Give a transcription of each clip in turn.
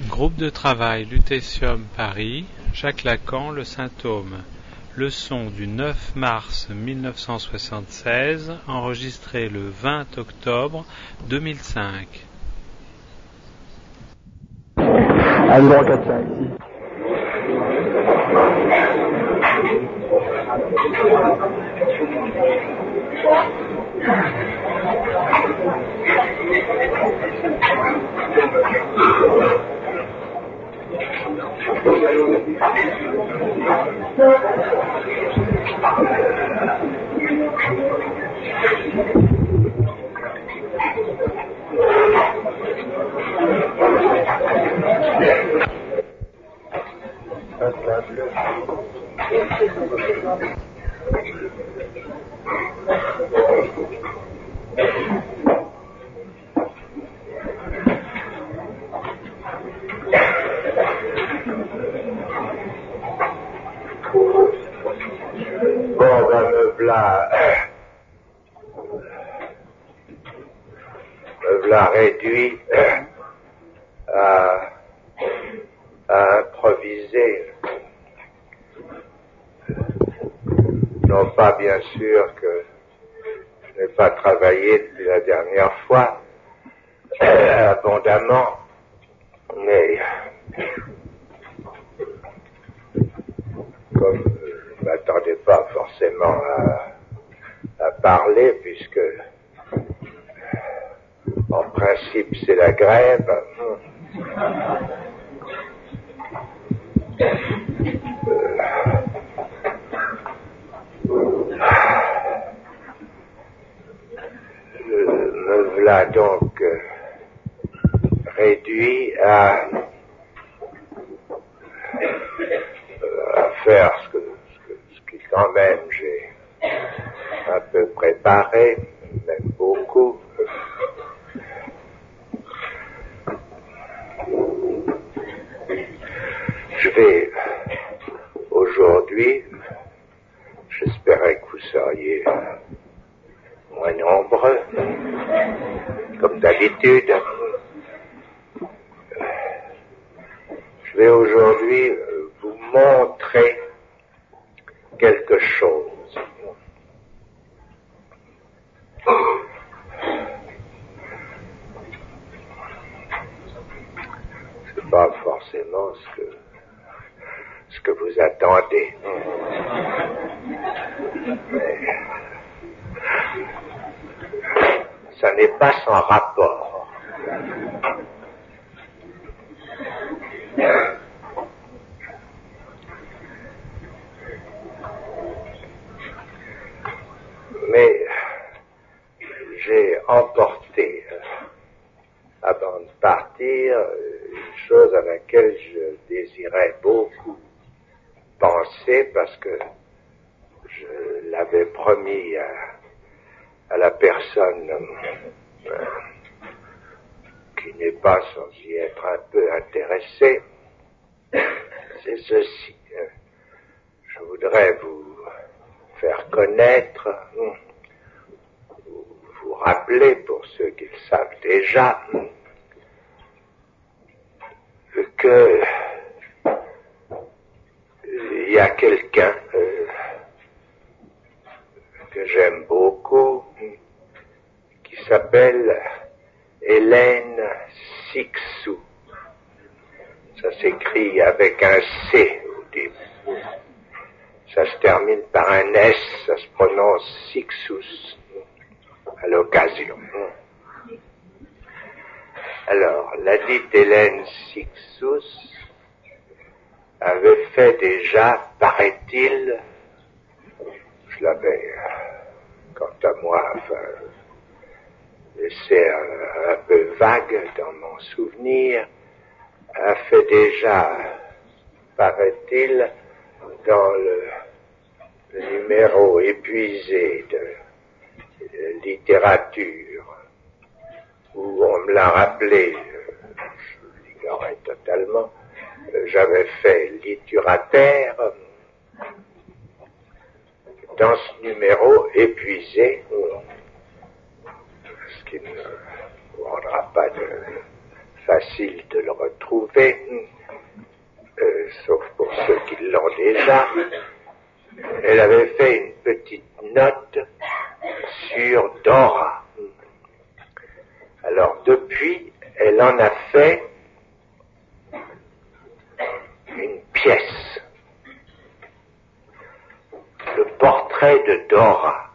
Groupe de travail Lutétium Paris, Jacques Lacan, Le Symptôme. Leçon du 9 mars 1976, enregistrée le 20 octobre 2005. Allez, dans 4, 5, 6. Me voilà réduit à improviser. Non pas bien sûr que je n'ai pas travaillé depuis la dernière fois abondamment, mais comme je ne m'attendais pas forcément à parler, puisque en principe c'est la grève, me voilà donc réduit à faire ce qui quand même j'ai un peu préparé, même beaucoup. Je vais aujourd'hui, j'espérais que vous seriez moins nombreux, comme d'habitude. Je vais aujourd'hui vous montrer quelque chose. C'est pas forcément ce que vous attendez. Mais ça n'est pas sans rapport. Mais j'ai emporté, avant de partir, une chose à laquelle je désirais beaucoup penser, parce que je l'avais promis à la personne qui n'est pas sans y être un peu intéressée. C'est ceci. Je voudrais vous faire connaître, vous rappeler, pour ceux qui le savent déjà, que il y a quelqu'un que j'aime beaucoup, qui s'appelle Hélène Cixous. Ça s'écrit avec un C au début. Ça se termine par un S, ça se prononce Cixous à l'occasion. Alors, la dite Hélène Cixous avait fait déjà, paraît-il, je l'avais, quant à moi, laissé un peu vague dans mon souvenir, a fait déjà, paraît-il, dans le numéro épuisé de littérature, où on me l'a rappelé, je l'ignorais totalement, j'avais fait littérateur. Dans ce numéro épuisé, ce qui ne rendra pas facile de le retrouver, trouvé, sauf pour ceux qui l'ont déjà. Elle avait fait une petite note sur Dora. Alors depuis, elle en a fait une pièce. Le portrait de Dora.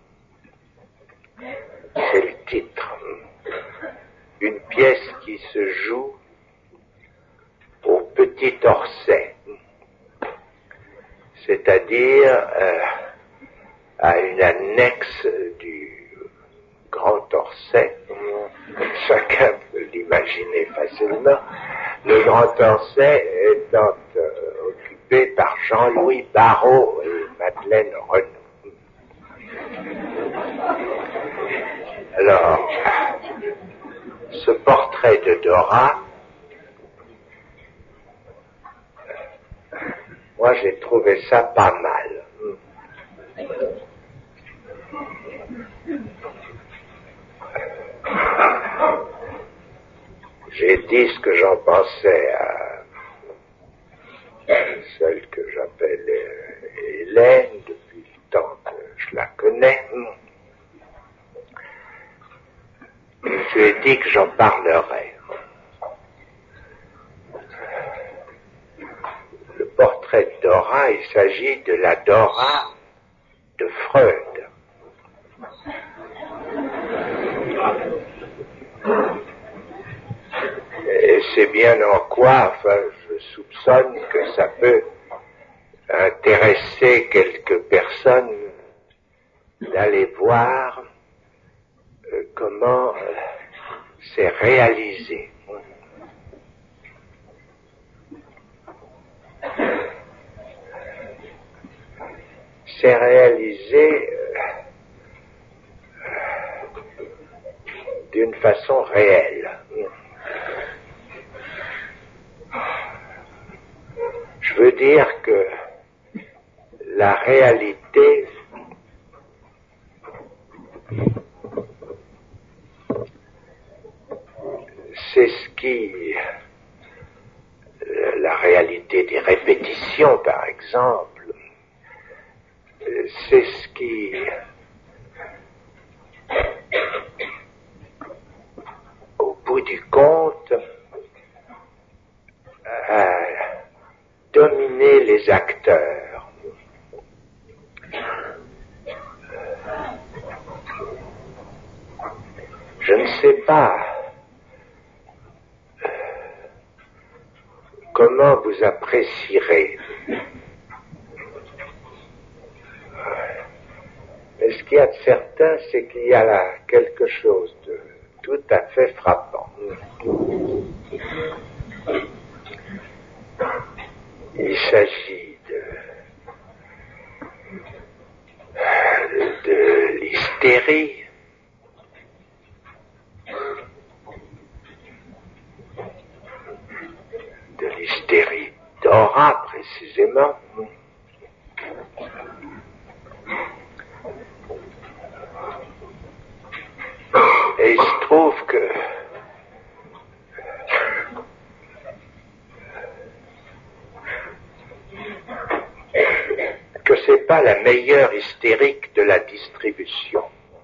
C'est le titre. Une pièce qui se joue au Petit Orsay, c'est-à-dire à une annexe du Grand Orsay. Chacun peut l'imaginer facilement. Le Grand Orsay étant occupé par Jean-Louis Barrault et Madeleine Renaud. Alors, ce portrait de Dora, moi j'ai trouvé ça pas mal. J'ai dit ce que j'en pensais à celle que j'appelle Hélène depuis le temps que je la connais. Je lui ai dit que j'en parlerais. Le portrait de Dora, il s'agit de la Dora de Freud. Et c'est bien en quoi, enfin, je soupçonne que ça peut intéresser quelques personnes d'aller voir comment c'est réalisé. C'est réalisé d'une façon réelle. Je veux dire que la réalité c'est ce qui, la réalité des répétitions par exemple, c'est ce qui au bout du compte a dominé les acteurs. Je ne sais pas comment vous apprécierez. Mais ce qu'il y a de certain, c'est qu'il y a là quelque chose de tout à fait frappant. Il s'agit de l'hystérie, de l'hystérie Dora précisément. Et il se trouve que c'est pas la meilleure hystérique de la distribution.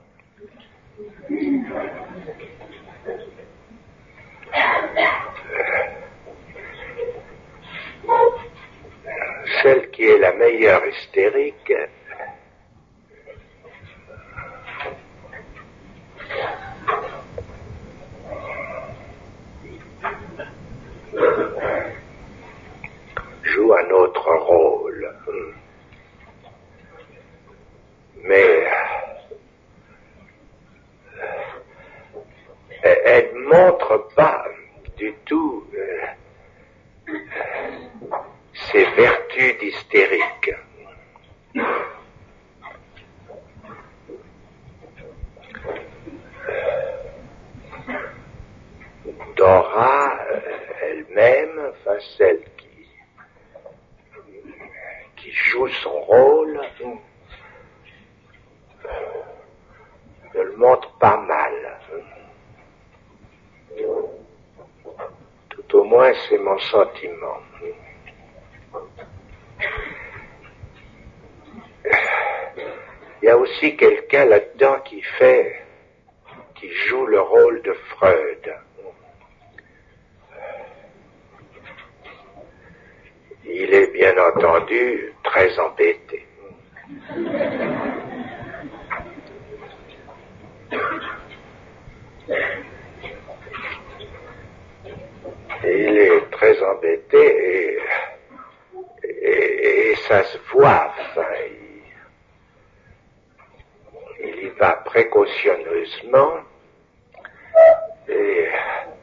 Celle qui est la meilleure hystérique, joue un autre rôle. Mais elle ne montre pas du tout ses vertus d'hystérique. Dora elle-même, enfin celle qui joue son rôle, ne le montre pas mal. Tout au moins c'est mon sentiment. Il y a aussi quelqu'un là-dedans qui joue le rôle de Freud. Il est bien entendu très embêté. Il est très embêté et ça se voit. Enfin, il y va précautionneusement et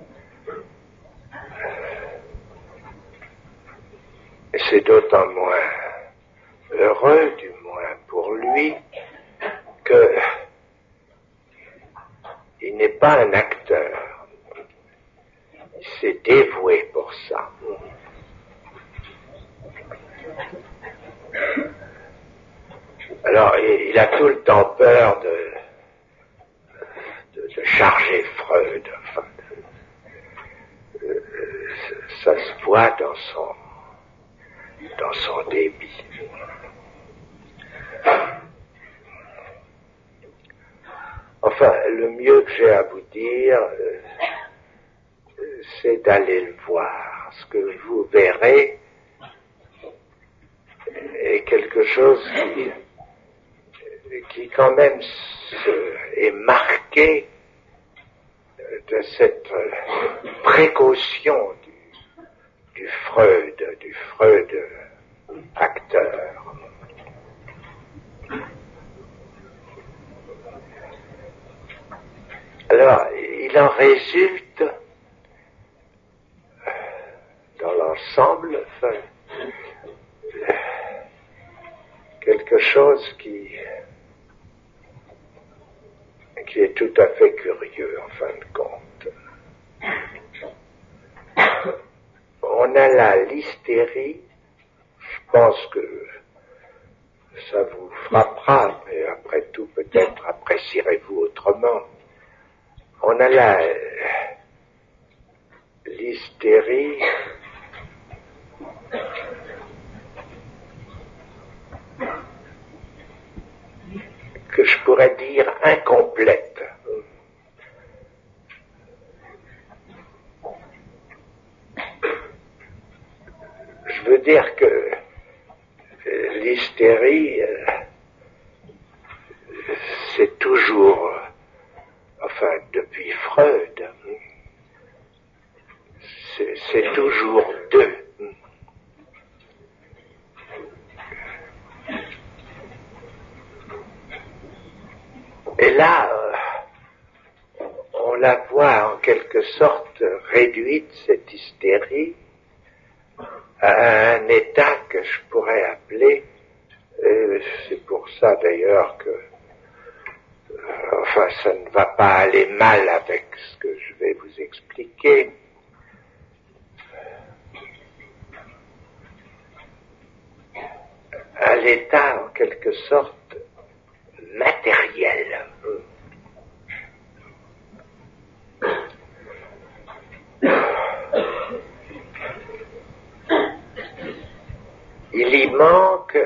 c'est d'autant moins heureux, du moins pour lui, que il n'est pas un acteur. Il s'est dévoué pour ça. Alors, il a tout le temps peur de charger Freud. Enfin, ça se voit dans son débit. Enfin, le mieux que j'ai à vous dire, c'est d'aller le voir. Ce que vous verrez est quelque chose qui quand même est marqué de cette précaution du Freud acteur. Alors, il en résulte, dans l'ensemble, quelque chose qui est tout à fait curieux, en fin de compte. On a là l'hystérie, je pense que ça vous frappera, mais après tout, peut-être apprécierez-vous autrement. On a là l'hystérie que je pourrais dire incomplète. Je veux dire que l'hystérie, c'est toujours, enfin depuis Freud, c'est toujours deux. Et là, on la voit en quelque sorte réduite, cette hystérie, à un état que je pourrais appeler, c'est pour ça d'ailleurs que, enfin, ça ne va pas aller mal avec ce que je vais vous expliquer. À l'état en quelque sorte matériel. Il y manque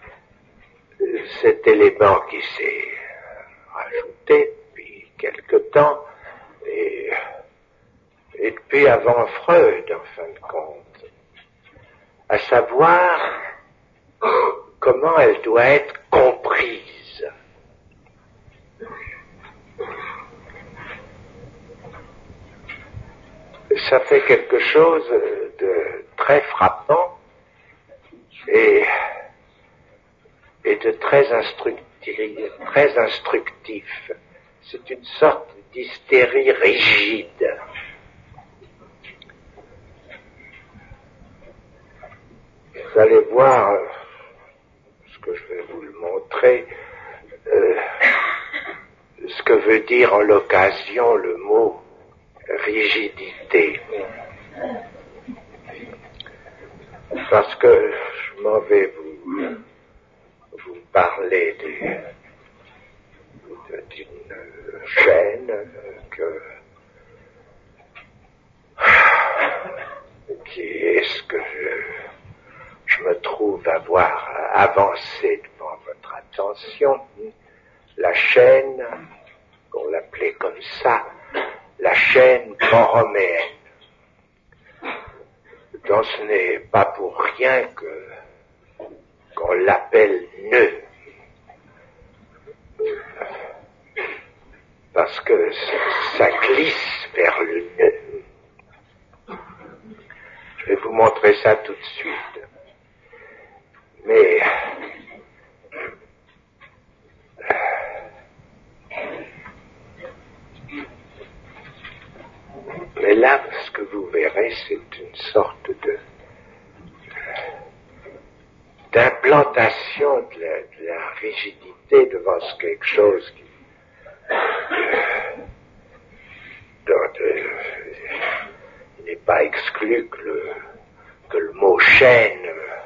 cet élément qui s'est rajouté depuis quelque temps et depuis avant Freud, en fin de compte, à savoir comment elle doit être comprise. Ça fait quelque chose de très frappant et de très instructif. C'est une sorte d'hystérie rigide. Vous allez voir ce que je vais vous le montrer, ce que veut dire en l'occasion le mot rigidité. Parce que je m'en vais vous parler d'une chaîne trouve avoir avancé devant votre attention la chaîne, on l'appelait comme ça, la chaîne borroméenne. Donc ce n'est pas pour rien qu'on l'appelle nœud. Parce que ça glisse vers le nœud. Je vais vous montrer ça tout de suite. Mais là, ce que vous verrez, c'est une sorte d'implantation de la rigidité devant quelque chose qui il n'est pas exclu que le mot chaîne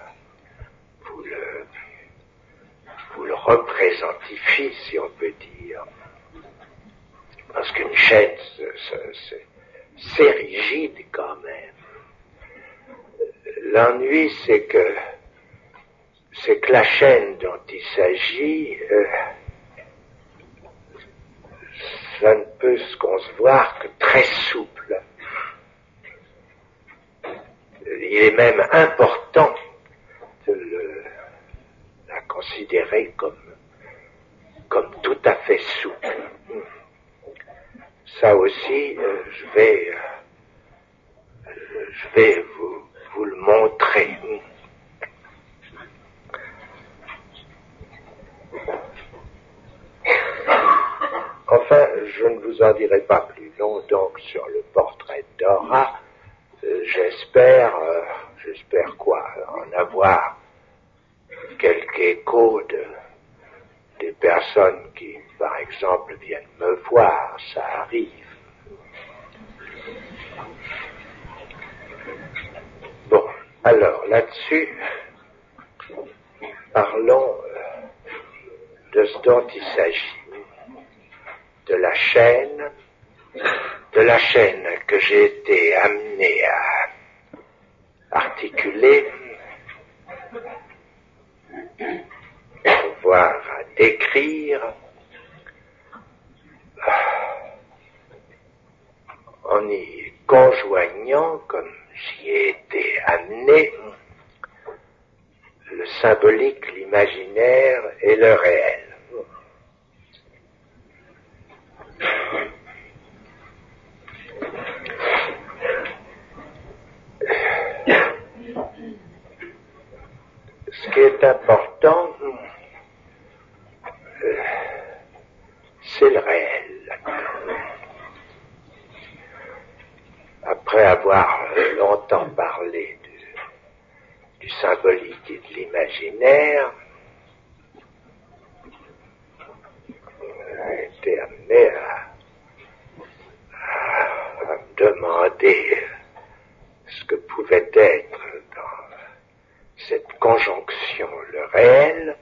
vous le représentifie, si on peut dire. Parce qu'une chaîne, c'est rigide quand même. L'ennui, c'est que la chaîne dont il s'agit, ça ne peut se concevoir que très souple. Il est même important de la considérer comme tout à fait souple. Ça aussi, je vais vous le montrer. Enfin, je ne vous en dirai pas plus long donc sur le portrait de Dora. J'espère en avoir quelque écho des personnes qui, par exemple, viennent me voir, ça arrive. Bon, alors là-dessus, parlons de ce dont il s'agit. De la chaîne que j'ai été amené à articuler, voire à décrire, en y conjoignant, comme j'y ai été amené, le symbolique, l'imaginaire et le réel. Ce qui est important, c'est le réel. Après avoir longtemps parlé du symbolique et de l'imaginaire, j'ai été amené à me demander ce que pouvait être dans cette conjonction le réel.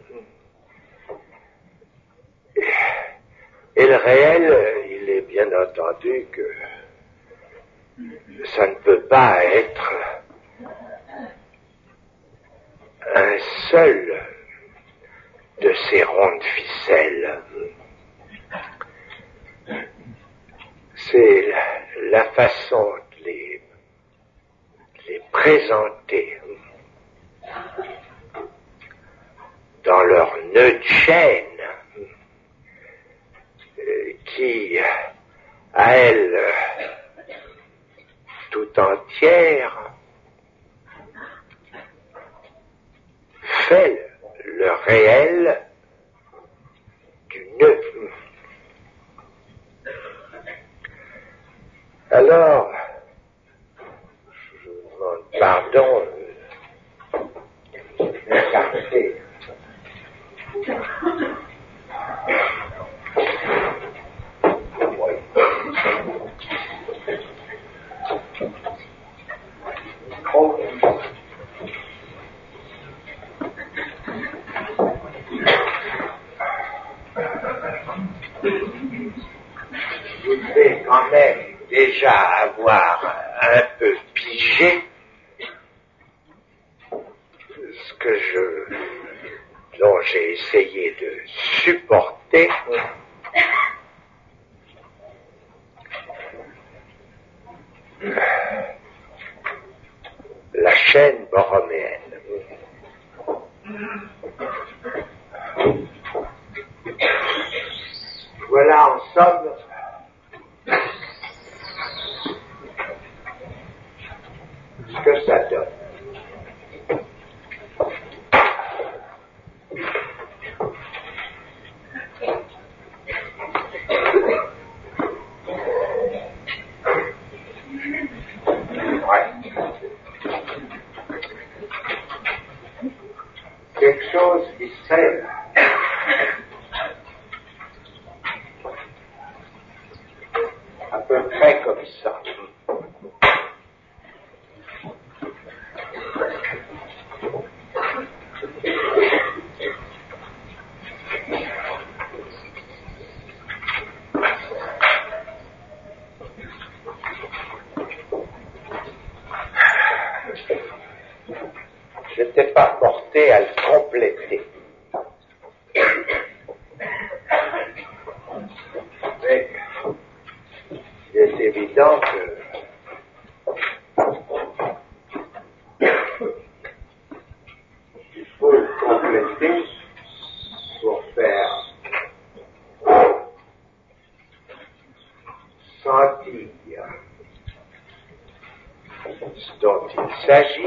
Et le réel, il est bien entendu que ça ne peut pas être un seul de ces rondes ficelles. C'est la façon de les présenter dans leur nœud de chaîne qui, à elle tout entière, fait le réel du nœud. Alors, je vous demande pardon d'écarter. Vous devez quand même déjà avoir un peu pigé ce dont j'ai essayé de supporter la chaîne borroméenne. Voilà en somme ce que ça donne. Quelque chose qui serait à peu près comme ça. Je n'étais pas porté à le compléter. Mais il est évident que il faut le compléter pour faire sentir ce dont il s'agit.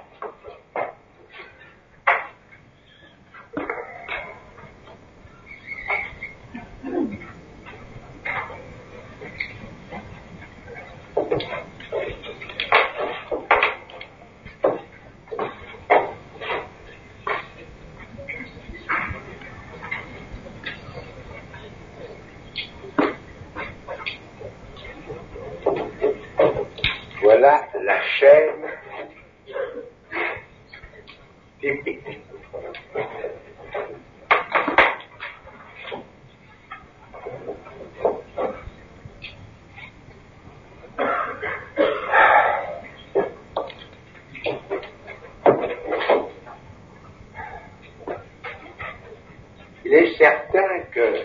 Voilà la chaîne typique. Il est certain que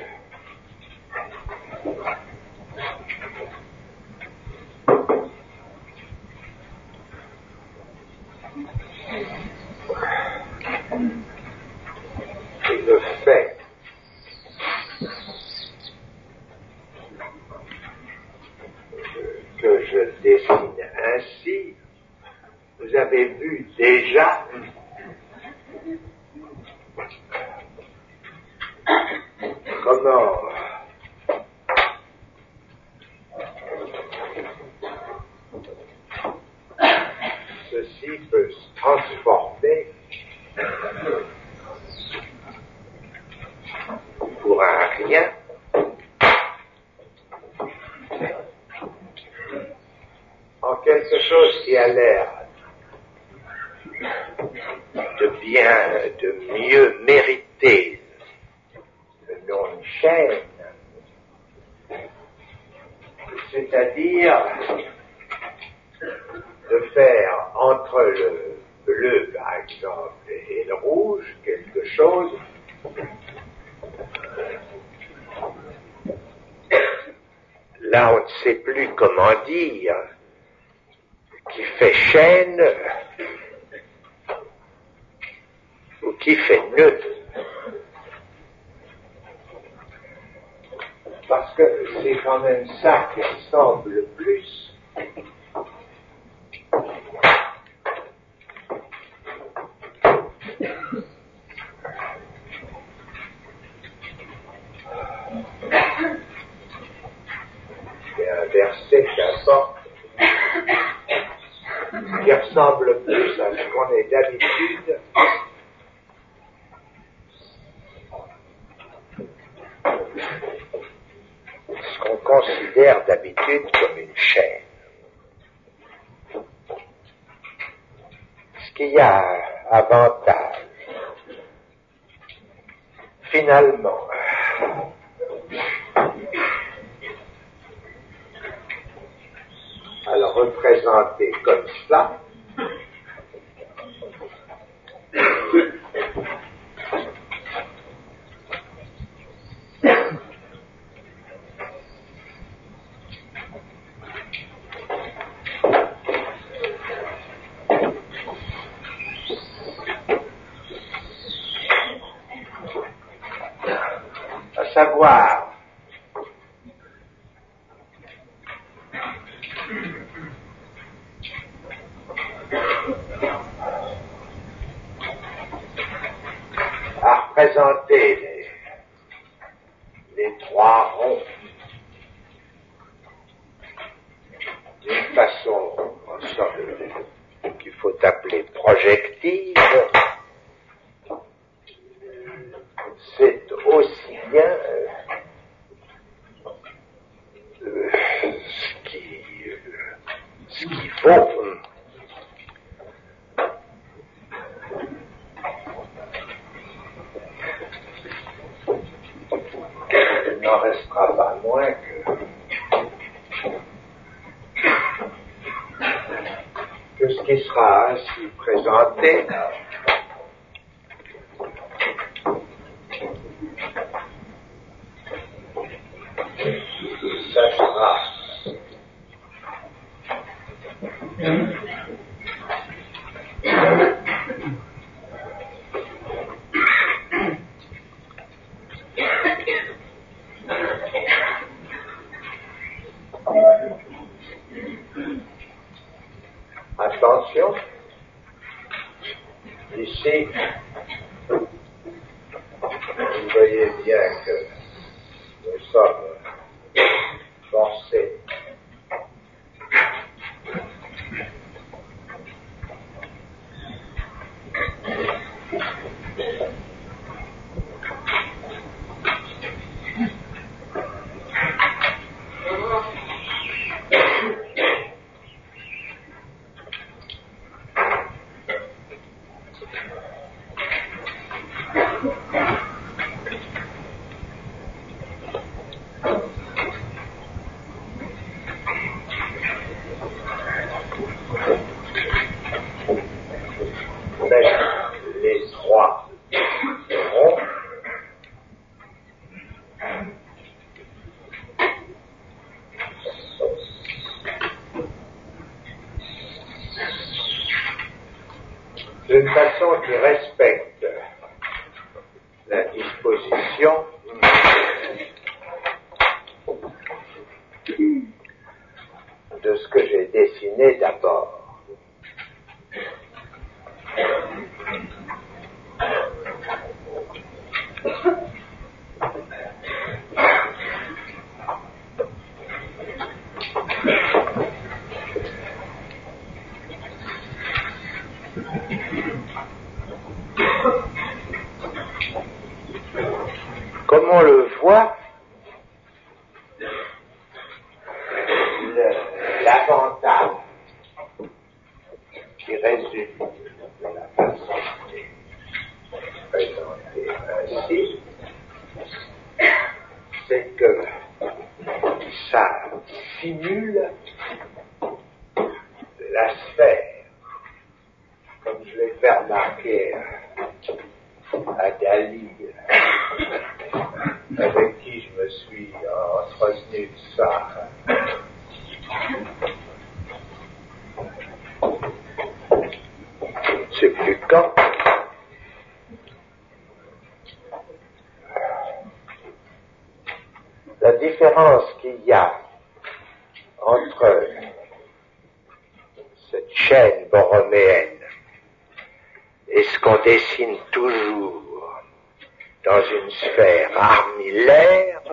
le fait que je dessine ainsi, vous avez vu déjà comment ceci peut se transformer pour un rien en quelque chose qui a l'air de bien, de mieux mériter le nom de chaîne, c'est-à-dire de faire entre le bleu, par exemple, et le rouge quelque chose là on ne sait plus comment dire, qui fait chaîne ou qui fait nœud. Parce que c'est quand même ça qui ressemble le plus et un verset qu'importe qui ressemble plus à ce qu'on est d'habitude ce qu'on considère d'habitude comme une chaîne. Ce qui a avantage, finalement, à le représenter comme cela, que savoir à représenter les trois ronds d'une façon en sorte qu'il faut appeler projective, c'est aussi bien ce qu'il faut il n'en restera pas moins que ce qui sera ainsi présenté ça sera attention, ici, vous voyez bien que nous sommes forcés les trois ronds d'une façon qui respecte la disposition de ce que j'ai dessiné d'abord. Comme on le voit, l'avantage qui résulte de la façon présentée ainsi, c'est que ça simule la sphère, comme je l'ai fait remarquer à Dali, avec qui je me suis entretenu de ça. Je ne sais plus quand. La différence qu'il y a entre cette chaîne borroméenne et ce qu'on dessine toujours dans une sphère armillaire,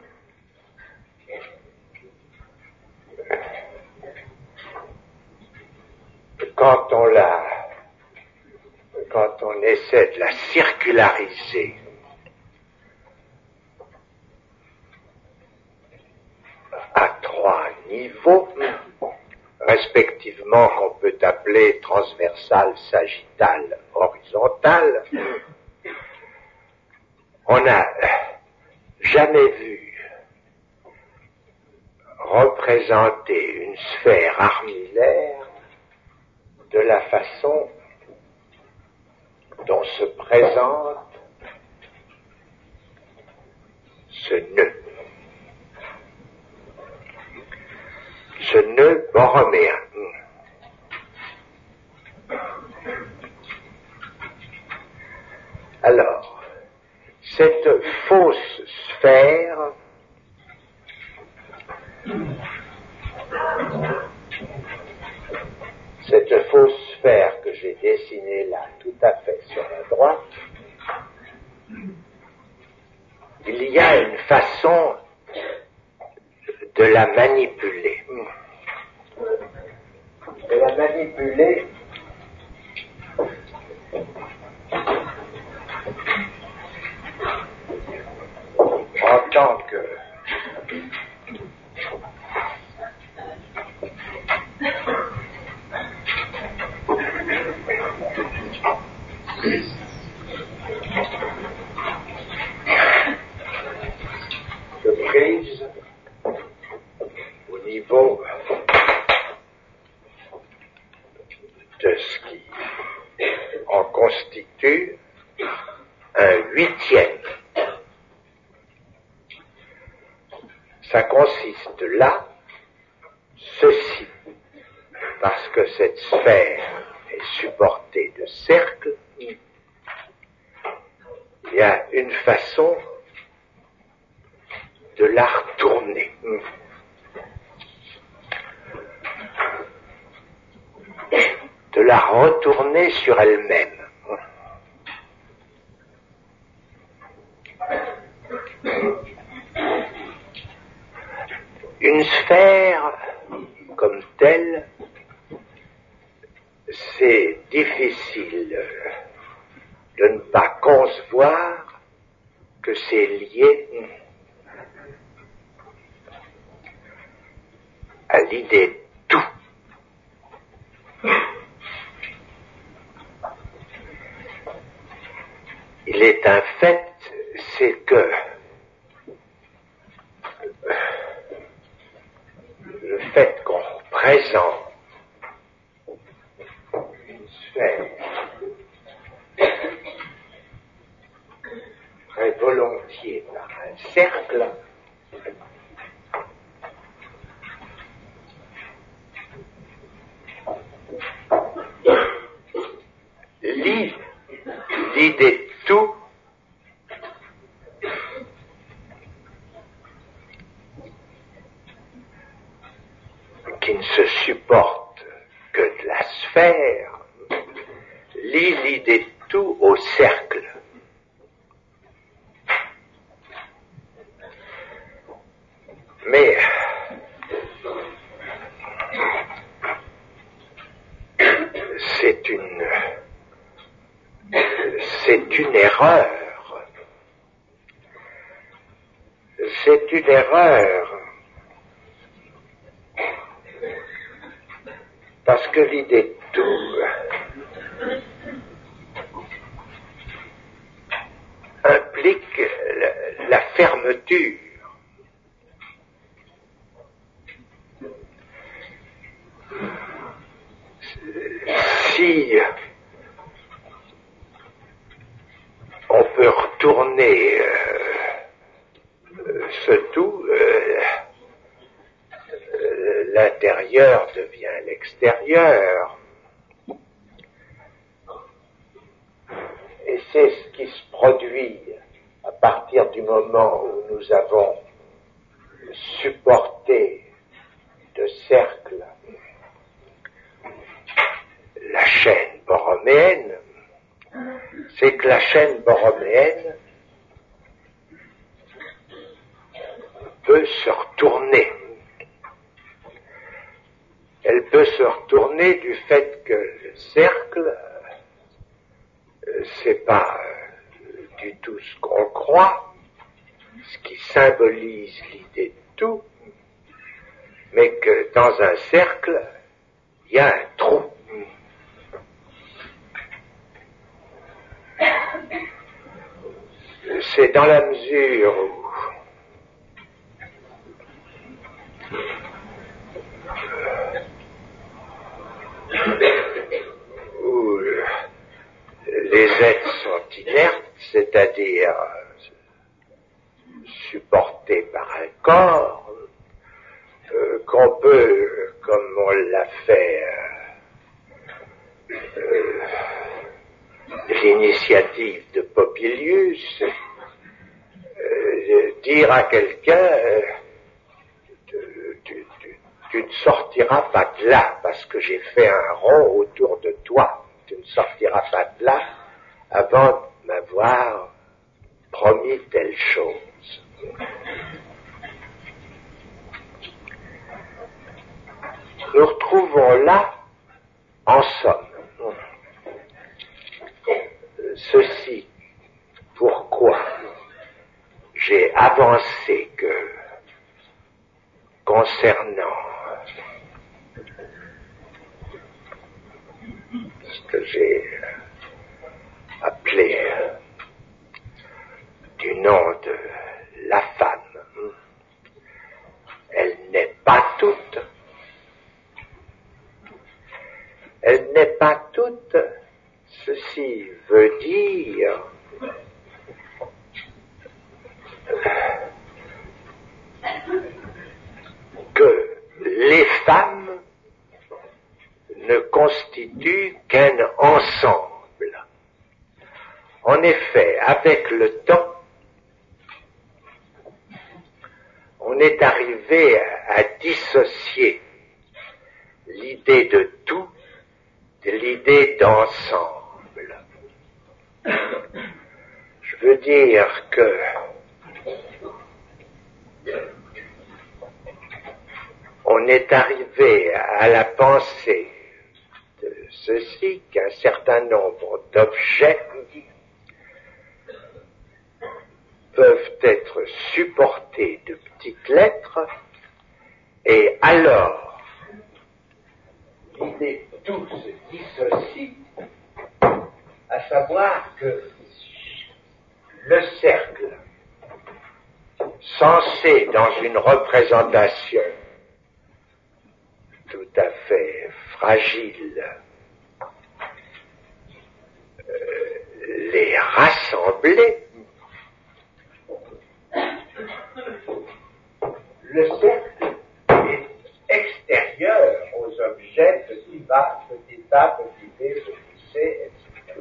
quand on essaie de la circulariser à trois niveaux, respectivement qu'on peut appeler transversal, sagittal, horizontal, on n'a jamais vu représenter une sphère armillaire de la façon dont se présente ce nœud borroméen. Alors, cette fausse sphère cette fausse sphère que j'ai dessinée là, tout à fait sur la droite, il y a une façon de la manipuler. De la manipuler en tant que prise au niveau de ce qui en constitue un huitième. Ça consiste là, ceci, parce que cette sphère est supportée de cercles, il y a une façon de la retourner. De la retourner sur elle-même. Une sphère comme telle, c'est difficile de ne pas concevoir que c'est lié à l'idée de tout. Il est un fait, c'est que le fait qu'on représente une sphère très volontiers par un cercle, l'idée de tout qui ne se supporte que de la sphère, lie l'idée de tout au cercle. Mais c'est une erreur. C'est une erreur. Parce que l'idée de tout implique la fermeture. Si on peut retourner ce tout, l'intérieur devient l'extérieur. Et c'est ce qui se produit à partir du moment où nous avons supporté de cercle la chaîne borroméenne, c'est que la chaîne borroméenne peut se retourner. Elle peut se retourner du fait que le cercle, c'est pas du tout ce qu'on croit, ce qui symbolise l'idée de tout, mais que dans un cercle, il y a un trou. C'est dans la mesure où les êtres sont inertes, c'est-à-dire supportés par un corps, qu'on peut, comme on l'a fait, l'initiative de Popilius, dire à quelqu'un tu ne sortiras pas de là parce que j'ai fait un rond autour de toi. Tu ne sortiras pas de là avant de m'avoir promis telle chose. Nous retrouvons là, en somme, ceci. Pourquoi j'ai avancé que concernant ce que j'ai appelé du nom de la femme, elle n'est pas toute. Elle n'est pas toute. Ceci veut dire que les femmes ne constituent qu'un ensemble. En effet, avec le temps, on est arrivé à dissocier l'idée de tout de l'idée d'ensemble. Je veux dire que on est arrivé à la pensée de ceci, qu'un certain nombre d'objets peuvent être supportés de petites lettres, et alors l'idée de tout se dissocie, à savoir que le cercle, censé dans une représentation tout à fait fragile, les rassembler, le cercle est extérieur aux objets petit a, petit b, petit c, etc.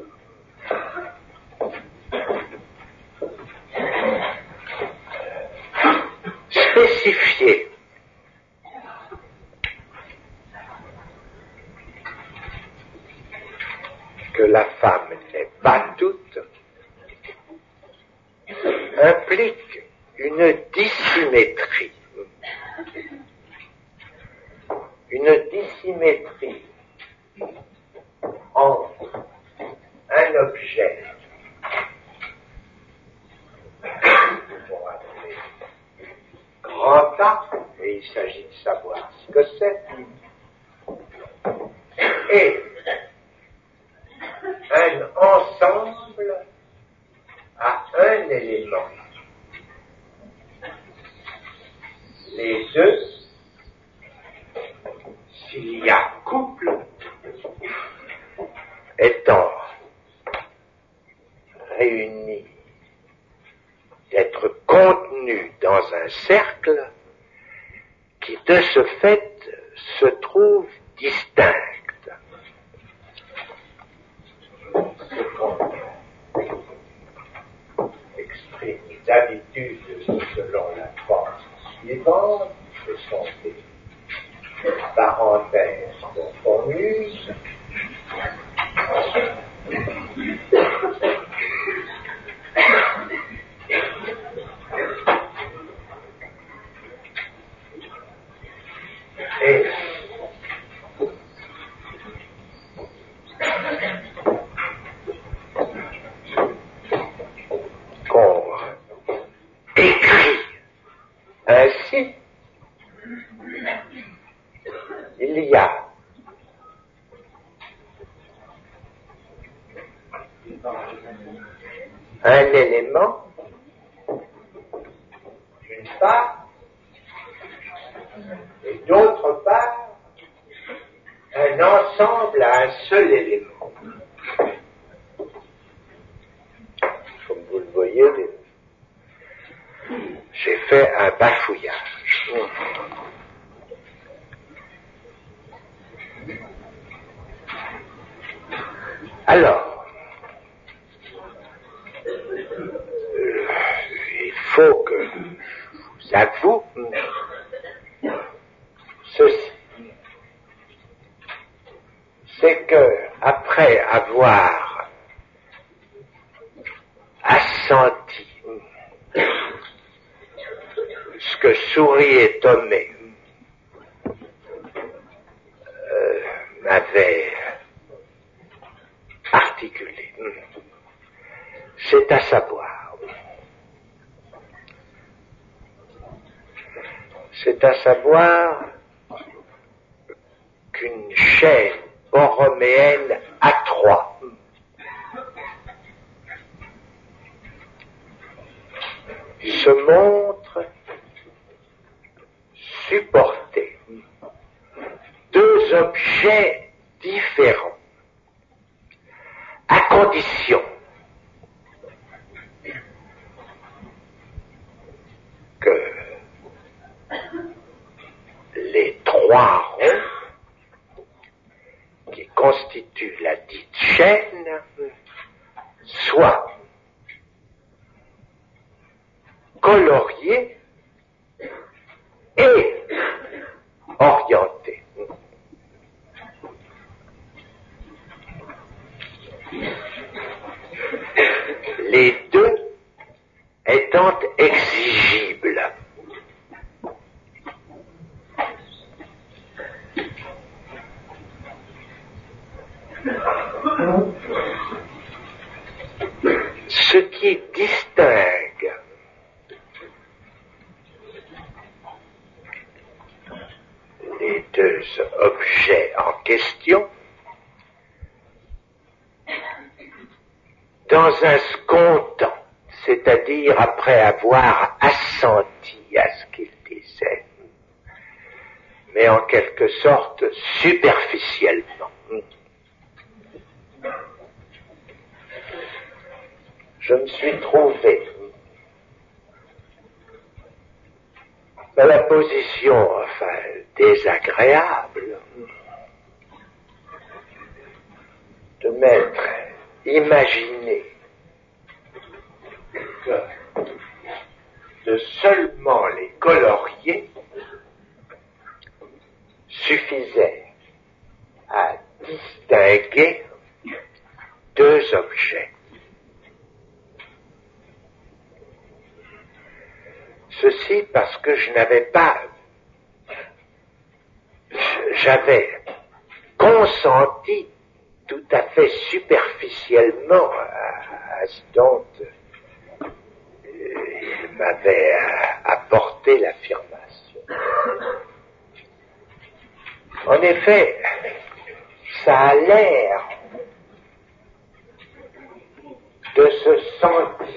Spécifier que la femme n'est pas toute implique une dissymétrie. Une dissymétrie entre un objet que nous pouvons appeler grand A, et il s'agit de savoir ce que c'est, et un ensemble à un élément. Les deux, s'il y a couple, étant réunis, d'être contenus dans un cercle qui, de ce fait, se trouve distinct. Exprime les habitudes selon la forme suivante, ce sont des parenthèses confondues. Et qu'on écrit ainsi, il y a un élément, d'une part, et d'autre part, un ensemble à un seul élément. Comme vous le voyez, j'ai fait un bafouillage. Alors, il faut que je vous avoue ceci. C'est que, après avoir assenti ce que Souris et Thomé m'avaient articulé, c'est à savoir qu'une chaîne borroméenne à 3 se montre supporter 2 objets différents, à condition que les 3 ronds qui constituent la dite chaîne soient coloriés et orientés. Les 2 étant exigibles. Ce qui distingue les 2 objets en question, dans un second temps, c'est-à-dire après avoir assenti à ce qu'il disait, mais en quelque sorte superficiellement, je me suis trouvé dans la position, désagréable, de m'être imaginé que de seulement les colorier suffisait à distinguer 2 objets. Ceci parce que j'avais consenti tout à fait superficiellement à ce dont il m'avait apporté l'affirmation. En effet, ça a l'air de se sentir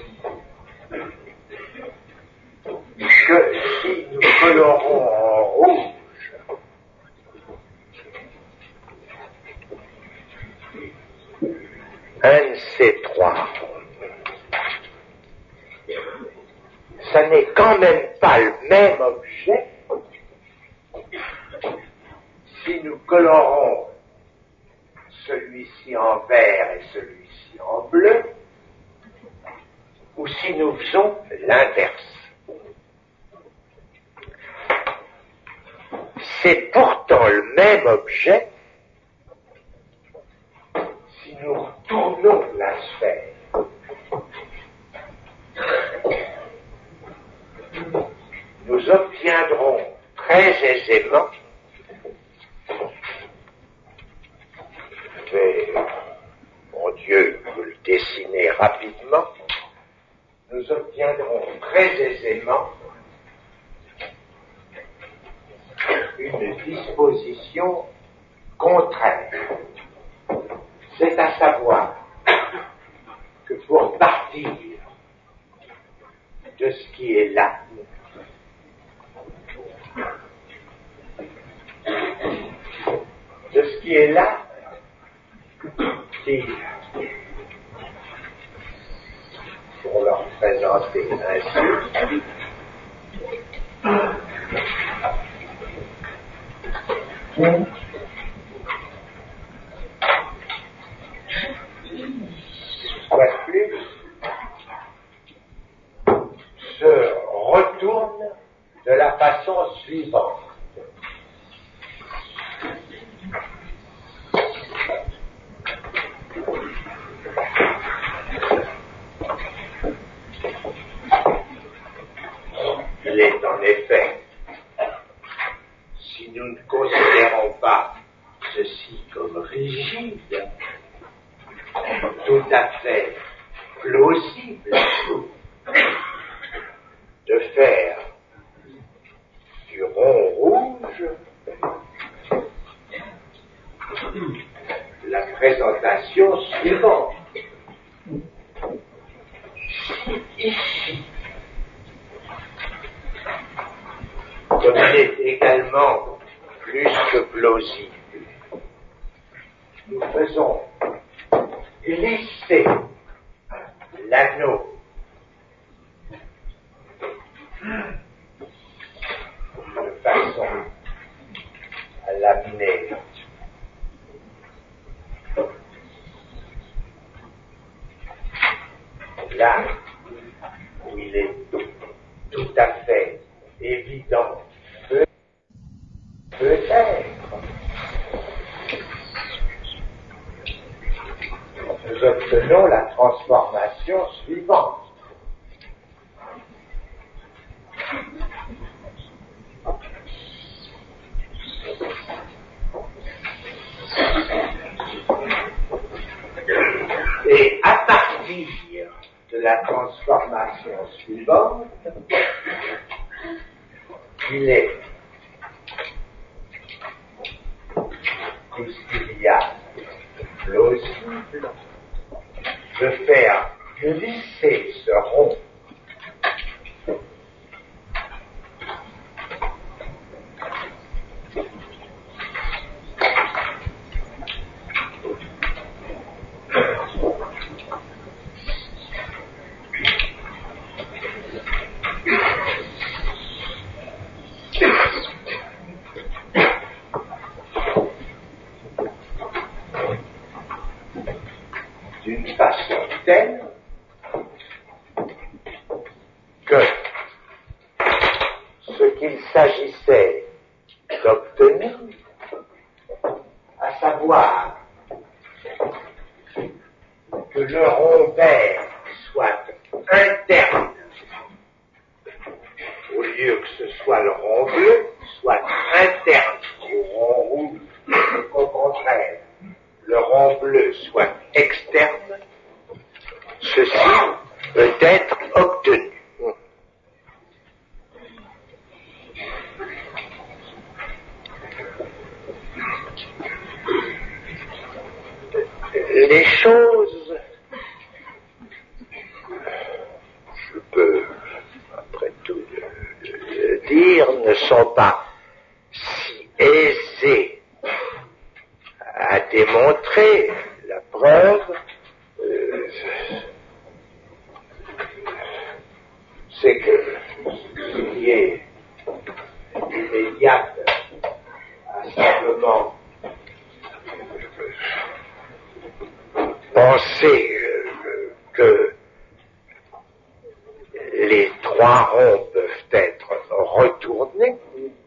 que si nous colorons en rouge un de ces 3, ça n'est quand même pas le même objet si nous colorons celui-ci en vert et celui-ci en bleu, ou si nous faisons l'inverse. C'est pourtant le même objet si nous retournons la sphère. Nous obtiendrons très aisément, je vais, mon Dieu, vous le dessiner rapidement, nous obtiendrons très aisément une disposition contraire. C'est à savoir que pour partir de ce qui est là, si, pour leur présenter ainsi, soit plus, ce suivante. Il est en effet, si nous ne considérons pas ceci comme rigide, tout à fait plausible de faire du rond rouge la présentation suivante. Ici, comme il est également plus que plausible, nous faisons glisser l'anneau de façon à l'amener là où il est tout à fait évident, peut-être, nous obtenons la transformation suivante. Et à partir de la transformation suivante, il est, puisqu'il y a plausible, de faire glisser ce rond d'une façon telle que ce qu'il s'agissait d'obtenir, à savoir que le rond vert soit interne au lieu que ce soit le rond bleu, soit interne au rond rouge, au contraire, le rond bleu soit externe, ceci peut être obtenu. Les choses, je peux, après tout le dire, ne sont pas si aisées à démontrer. La preuve, c'est que ce qui est immédiat à simplement penser que les trois ronds peuvent être retournés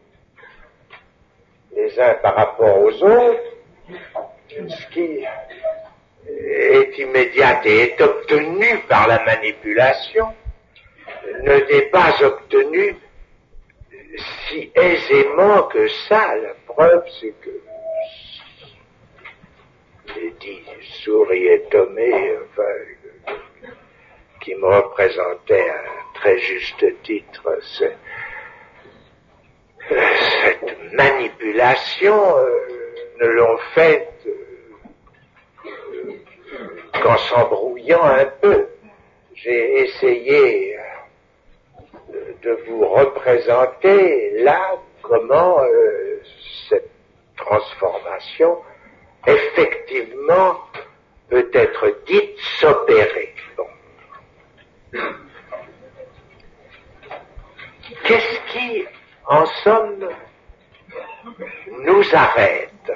les uns par rapport aux autres, ce qui est immédiat et est obtenu par la manipulation ne n'est pas obtenu si aisément que ça. La preuve, c'est que les dix souris et Tomé, qui me représentaient à un très juste titre cette manipulation, ne l'ont faite qu'en s'embrouillant un peu. J'ai essayé de vous représenter là comment cette transformation effectivement peut être dite s'opérer. Bon. Qu'est-ce qui, en somme, nous arrête?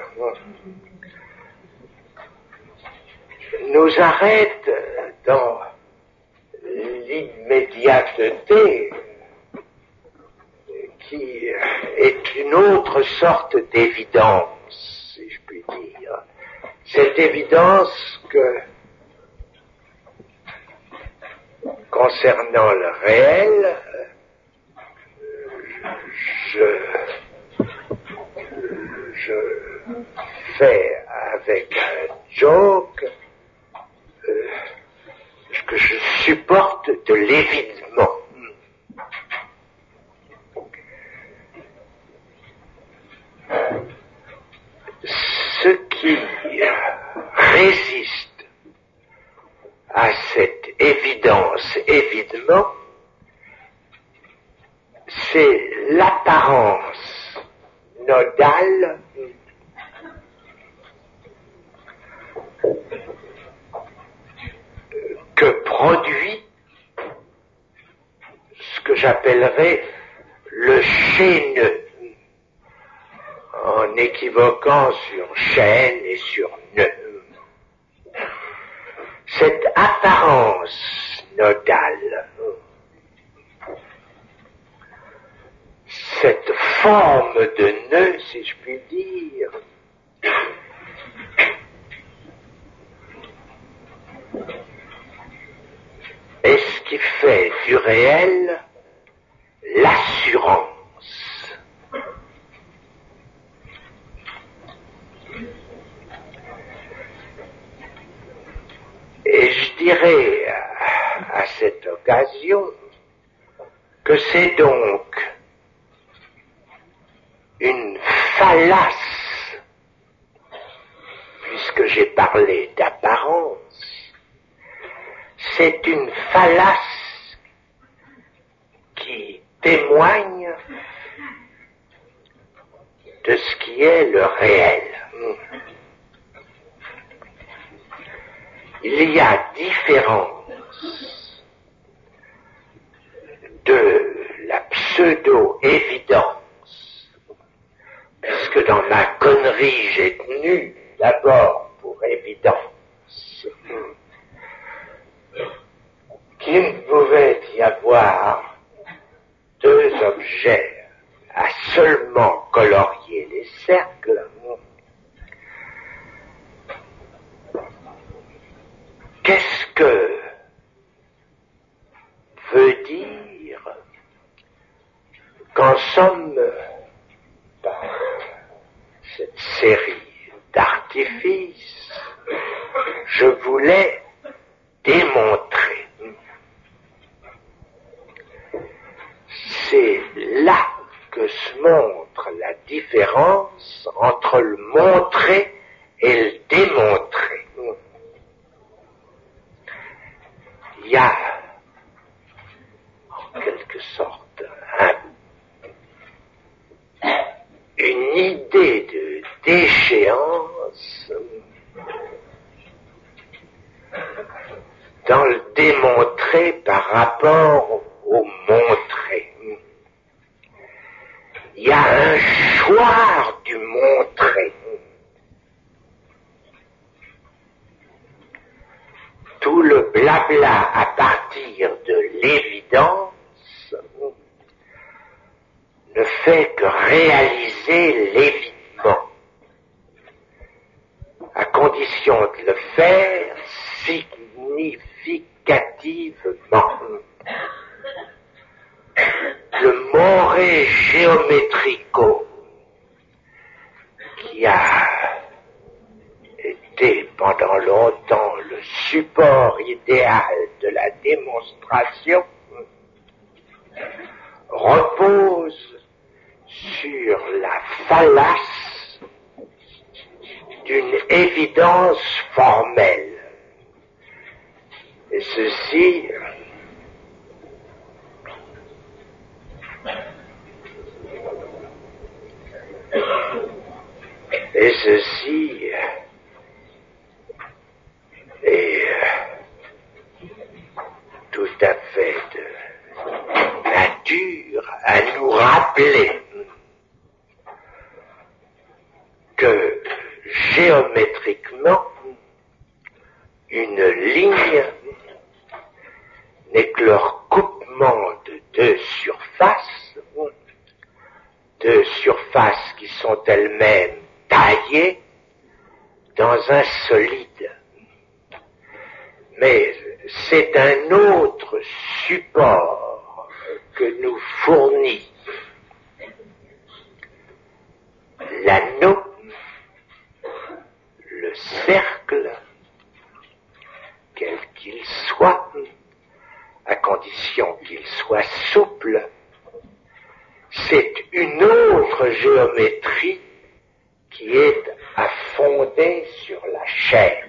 Nous arrête dans l'immédiateté qui est une autre sorte d'évidence, si je puis dire. Cette évidence que, concernant le réel, je fais avec un joke que je supporte de l'évidement. Ce qui résiste à cette évidence, évidemment, c'est l'apparence nodale que produit ce que j'appellerais le chaîneux, en équivoquant sur chaîne et sur nœud. Cette apparence nodale, cette forme de nœud, si je puis dire, est ce qui fait du réel l'assurance. Et je dirais à cette occasion que c'est donc une fallace, puisque j'ai parlé d'apparence, c'est une fallace qui témoigne de ce qui est le réel. Il y a différence de la pseudo-évidence, puisque dans ma connerie j'ai tenu d'abord pour évidence qu'il ne pouvait y avoir deux objets à seulement colorier les cercles. Qu'est-ce que veut dire qu'en somme, par cette série d'artifices, je voulais démontrer? C'est là que se montre la différence entre le montrer et le démontrer. Il y a, en quelque sorte, une idée de déchéance dans le démontrer par rapport au montrer. Il y a un choix du montrer. Tout le blabla à partir de l'évidence ne fait que réaliser l'évidement, à condition de le faire significativement. Le moré géométrico, qui a été pendant longtemps le support idéal de la démonstration, repose sur la fallace d'une évidence formelle. Et ceci est tout à fait de nature à nous rappeler que géométriquement, une ligne n'est que le recoupement de deux surfaces sont elles-mêmes taillées dans un solide. Mais c'est un autre support que nous fournit l'anneau, le cercle, quel qu'il soit, à condition qu'il soit souple. C'est une autre géométrie qui est à fonder sur la chaîne.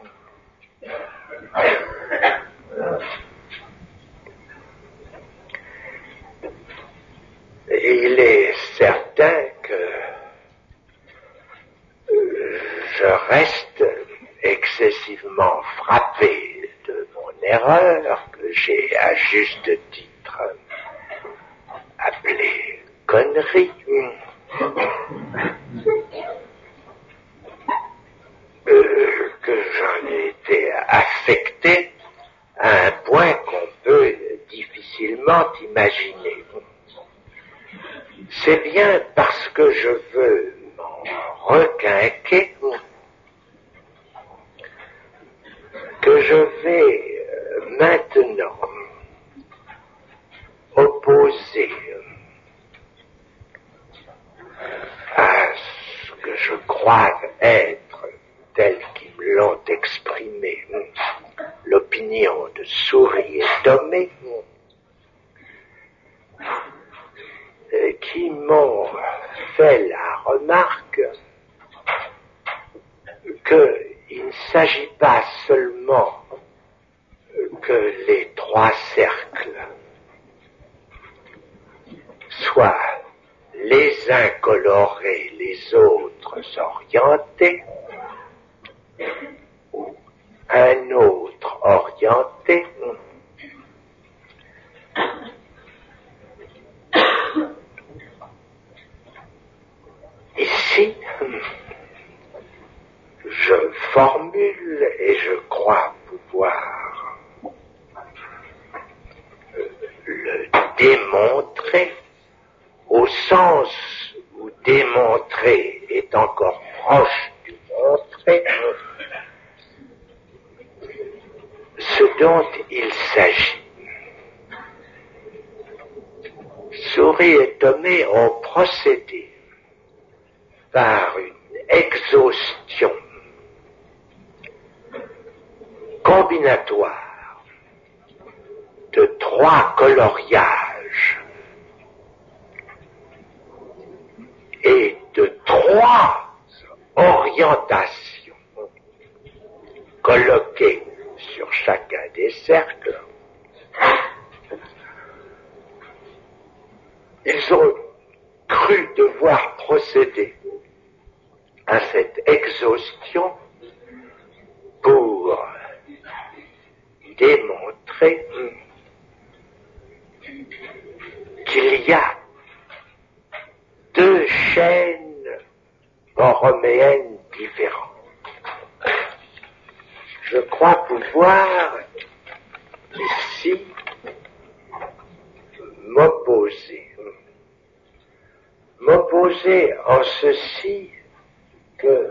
Il est certain que je reste excessivement frappé de mon erreur, que j'ai à juste titre appelée connerie, que j'en ai été affecté à un point qu'on peut difficilement imaginer. C'est bien parce que je veux m'en requinquer que je vais maintenant opposer à ce que je crois être, tel qu'ils me l'ont exprimé, l'opinion de Souris et Thomé, qui m'ont fait la remarque qu'il ne s'agit pas seulement que les trois cercles soient les uns colorés, les autres orientés, ou un autre orienté, ici, je formule et je crois pouvoir le démontrer au sens où démontrer est encore proche du montrer, ce dont il s'agit. Souris et Thomé ont procédé par une exhaustion combinatoire de trois coloriages et de trois orientations colloquées sur chacun des cercles. Ils ont cru devoir procéder à cette exhaustion pour démontrer qu'il y a deux chaînes borroméennes différentes. Je crois pouvoir ici m'opposer en ceci que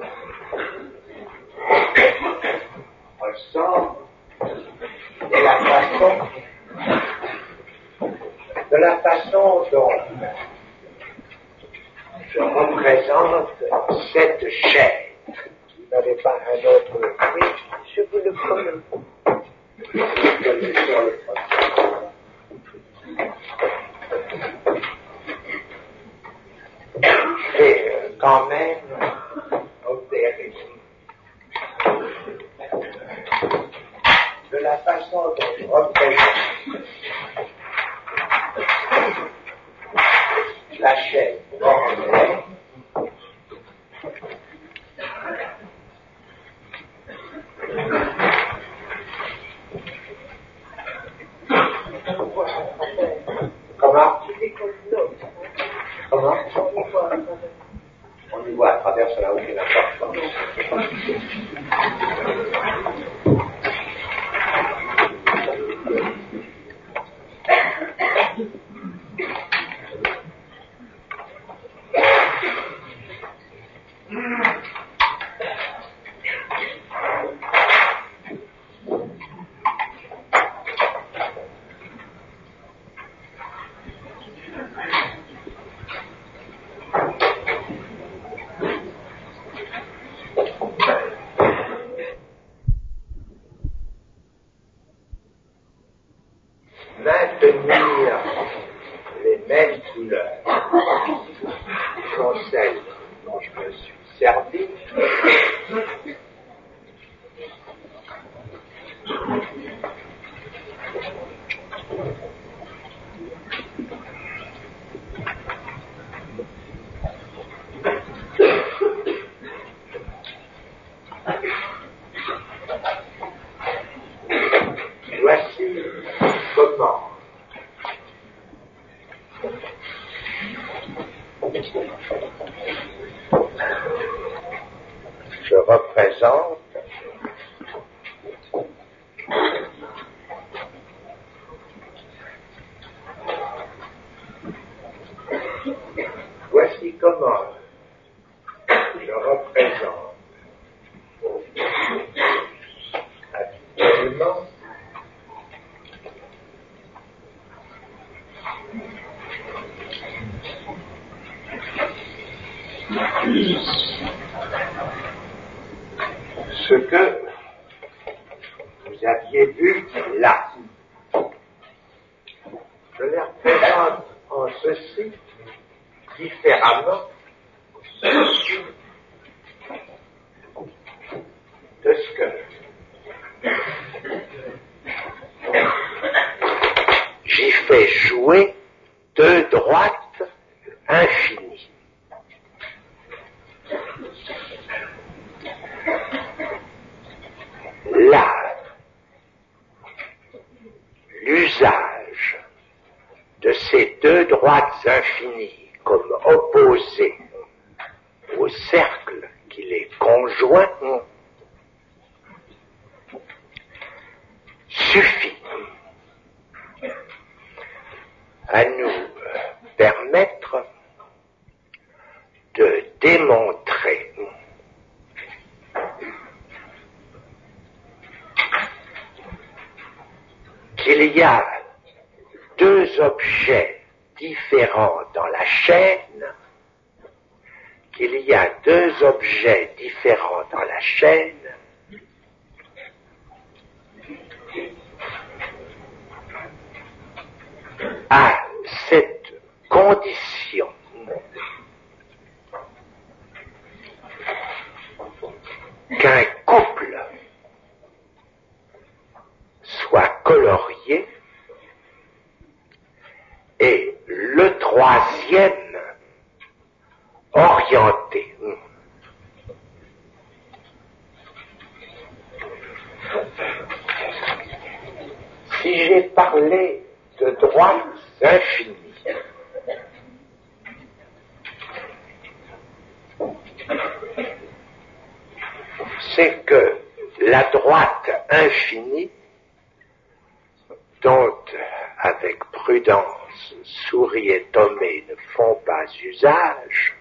ressemble de la façon dont je représente cette chaîne. Vous n'avez pas un autre? Oui, je vous le promets. Je vais quand même opérer de la façon dont je représente la chaîne borroméenne. Comment? Comment? On y voit à travers, ça n'a aucune importance. maintenir les mêmes couleurs qui sont celles dont je me suis servi. Voici comment je représente habituellement ce que vous aviez vu là. Je les représente en ceci différemment de ce que j'y fais jouer deux droites infinies. Là, l'usage de ces deux droites infinies comme opposées au cercle qui les conjoint suffit à nous permettre de démontrer qu'il y a deux objets différents dans la chaîne, à cette condition qu'un couple soit colorié et le troisième orienté. Si j'ai parlé de droites infinies, c'est que la droite infinie, dont avec prudence Souris et Thomé ne font pas usage,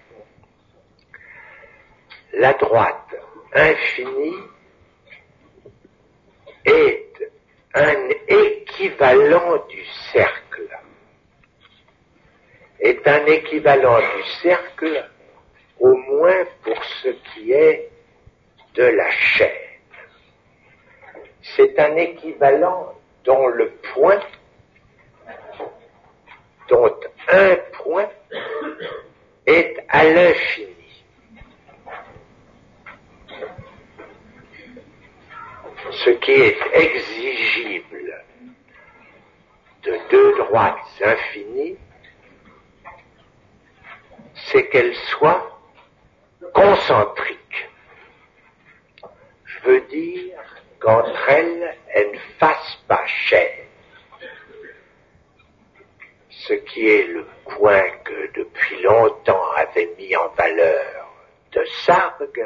la droite infinie est un équivalent du cercle, au moins pour ce qui est de la chaîne. C'est un équivalent dont un point est à l'infini. Ce qui est exigible de deux droites infinies, c'est qu'elles soient concentriques. Je veux dire qu'entre elles ne fassent pas chaîne. Ce qui est le point que depuis longtemps avait mis en valeur de Sargue,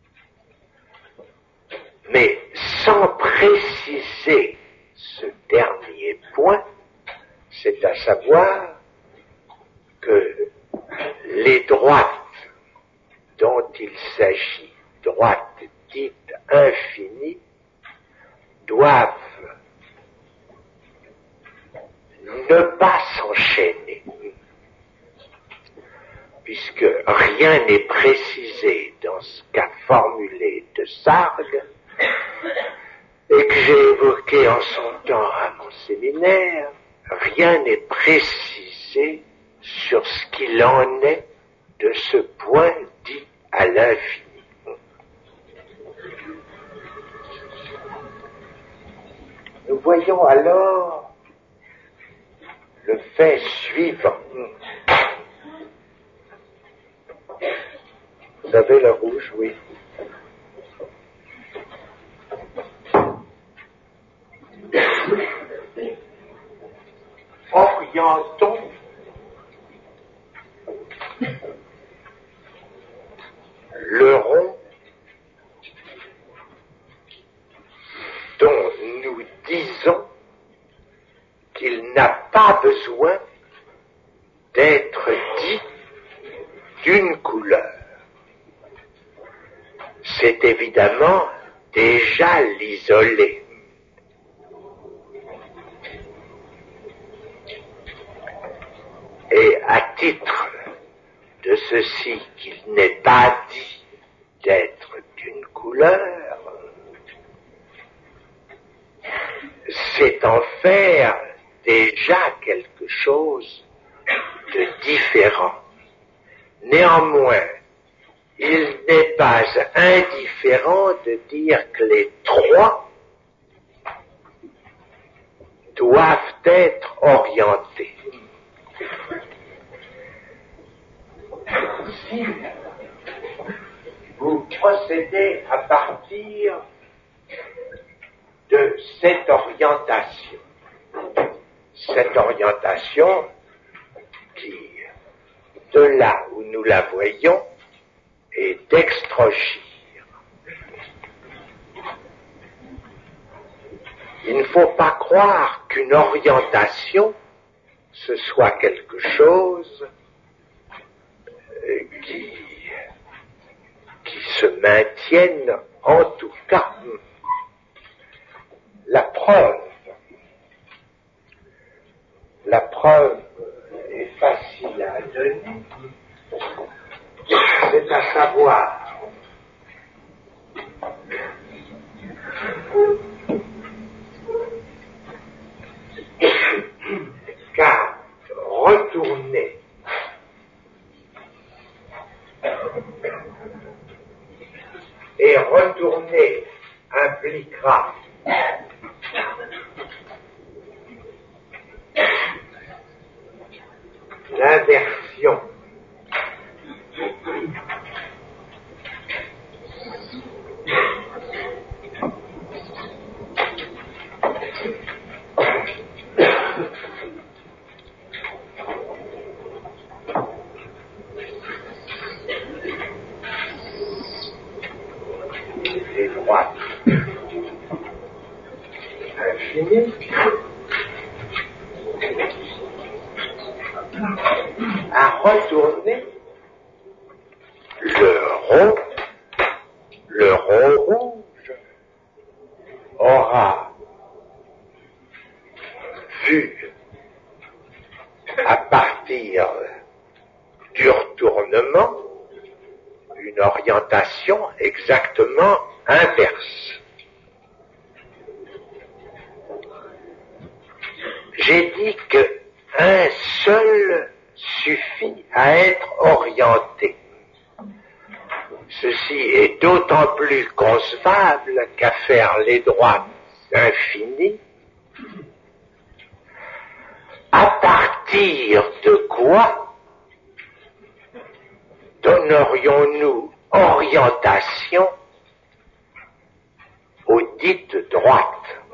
mais sans préciser ce dernier point, c'est à savoir que les droites dont il s'agit, droites dites infinies, doivent ne pas s'enchaîner, puisque rien n'est précisé dans ce qu'a formulé de Sargue, et que j'ai évoqué en son temps à mon séminaire, rien n'est précisé sur ce qu'il en est de ce point dit à l'infini. Nous voyons alors le fait suivant. Vous avez le rouge, oui. Orientons le rond dont nous disons qu'il n'a pas besoin d'être dit d'une couleur. C'est évidemment déjà l'isolé. Et à titre de ceci qu'il n'est pas dit d'être d'une couleur, c'est en faire déjà quelque chose de différent. Néanmoins, il n'est pas indifférent de dire que les trois doivent être orientés. Si vous procédez à partir de cette orientation qui, de là où nous la voyons, est d'extrogir. Il ne faut pas croire qu'une orientation, ce soit quelque chose qui se maintienne en tout cas. La preuve est facile à donner, c'est à savoir qu'à retourner et retourner impliquera l'inversion des droites infinies à retourner le rond rouge aura vu à partir du retournement une orientation exactement inverse. J'ai dit qu'un seul suffit à être orienté. Ceci est d'autant plus concevable qu'à faire les droites infinies, à partir de quoi donnerions-nous orientation aux dites droites?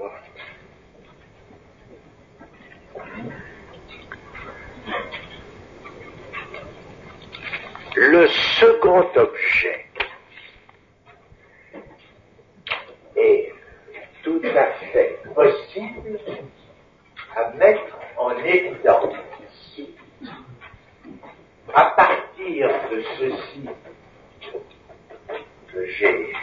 Le second objet est tout à fait possible à mettre en évidence à partir de ceci que j'ai,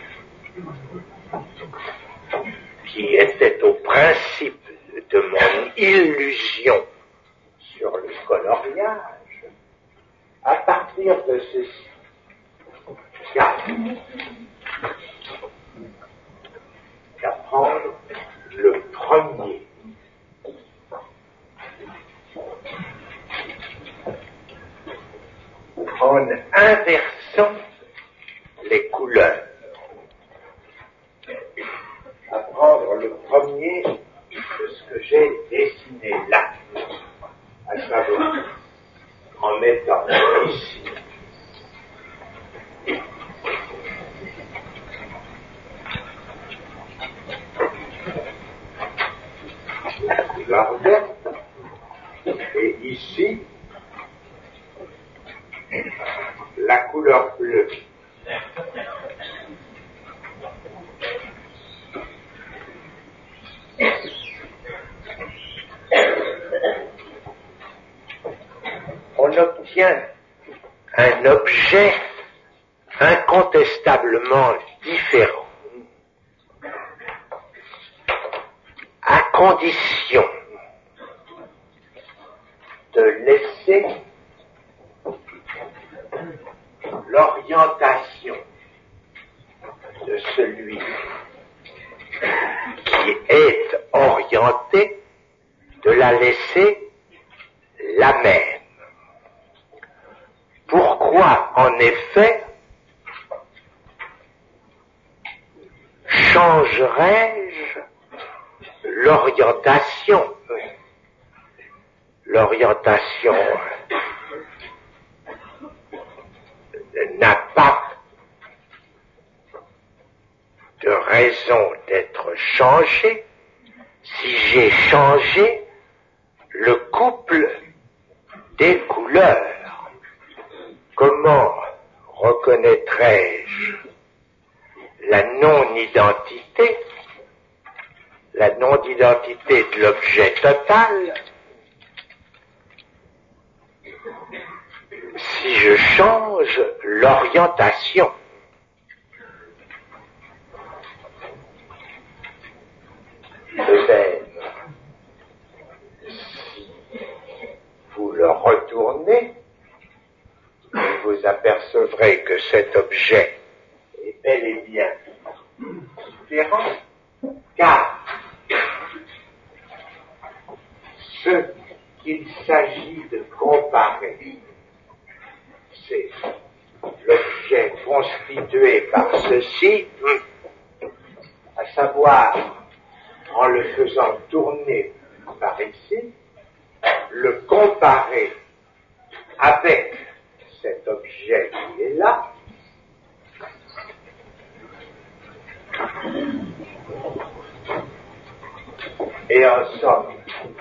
qui était au principe de mon illusion sur le coloriage. À partir de ceci, qu'à prendre le premier inversons les couleurs. À prendre le premier de ce que j'ai dessiné là, à savoir en mettant ici la couleur verte et ici la couleur bleue. On obtient un objet incontestablement différent, à condition de laisser l'orientation de celui qui est orienté, de la laisser la même. Pourquoi, en effet, changerais-je l'orientation? L'orientation n'a pas de raison d'être changée si j'ai changé le couple des couleurs. Comment reconnaîtrais-je la non-identité de l'objet total si je change l'orientation? De même, si vous le retournez, vous apercevrez que cet objet est bel et bien différent, car ce qu'il s'agit de comparer, c'est l'objet constitué par ceci, à savoir, en le faisant tourner par ici, le comparer avec cet objet qui est là, et en somme,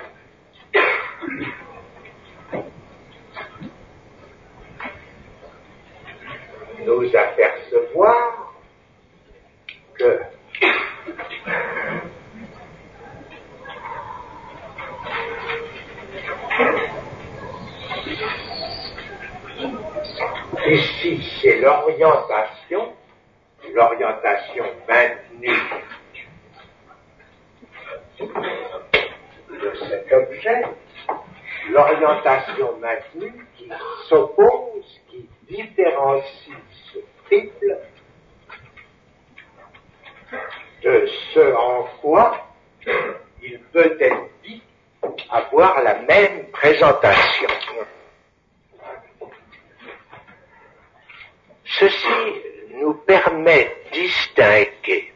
nous apercevoir que ici c'est l'orientation maintenue de cet objet, l'orientation maintenue qui s'oppose, qui différencie ce triple de ce en quoi il peut être dit avoir la même présentation. Ceci nous permet de distinguer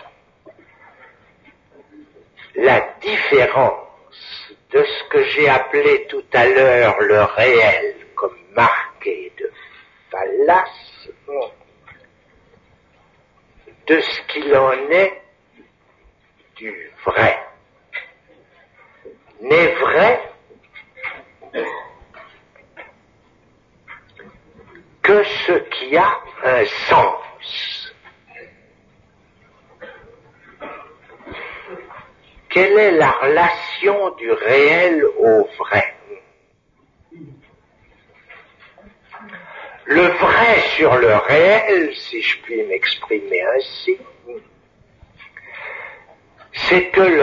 la différence de ce que j'ai appelé tout à l'heure le réel comme marqué de fallace, de ce qu'il en est du vrai. N'est vrai que ce qui a un sens. Quelle est la relation du réel au vrai? Le vrai sur le réel, si je puis m'exprimer ainsi, c'est que le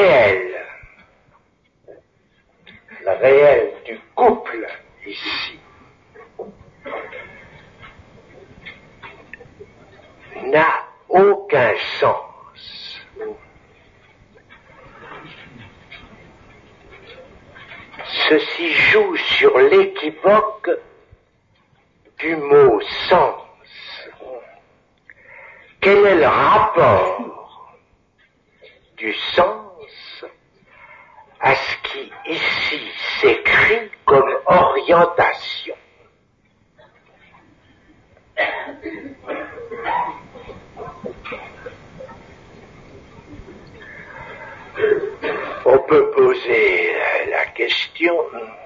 réel du couple ici, n'a aucun sens. Ceci joue sur l'équivoque du mot sens. Quel est le rapport du sens à ce qui ici s'écrit comme orientation? On peut poser la question,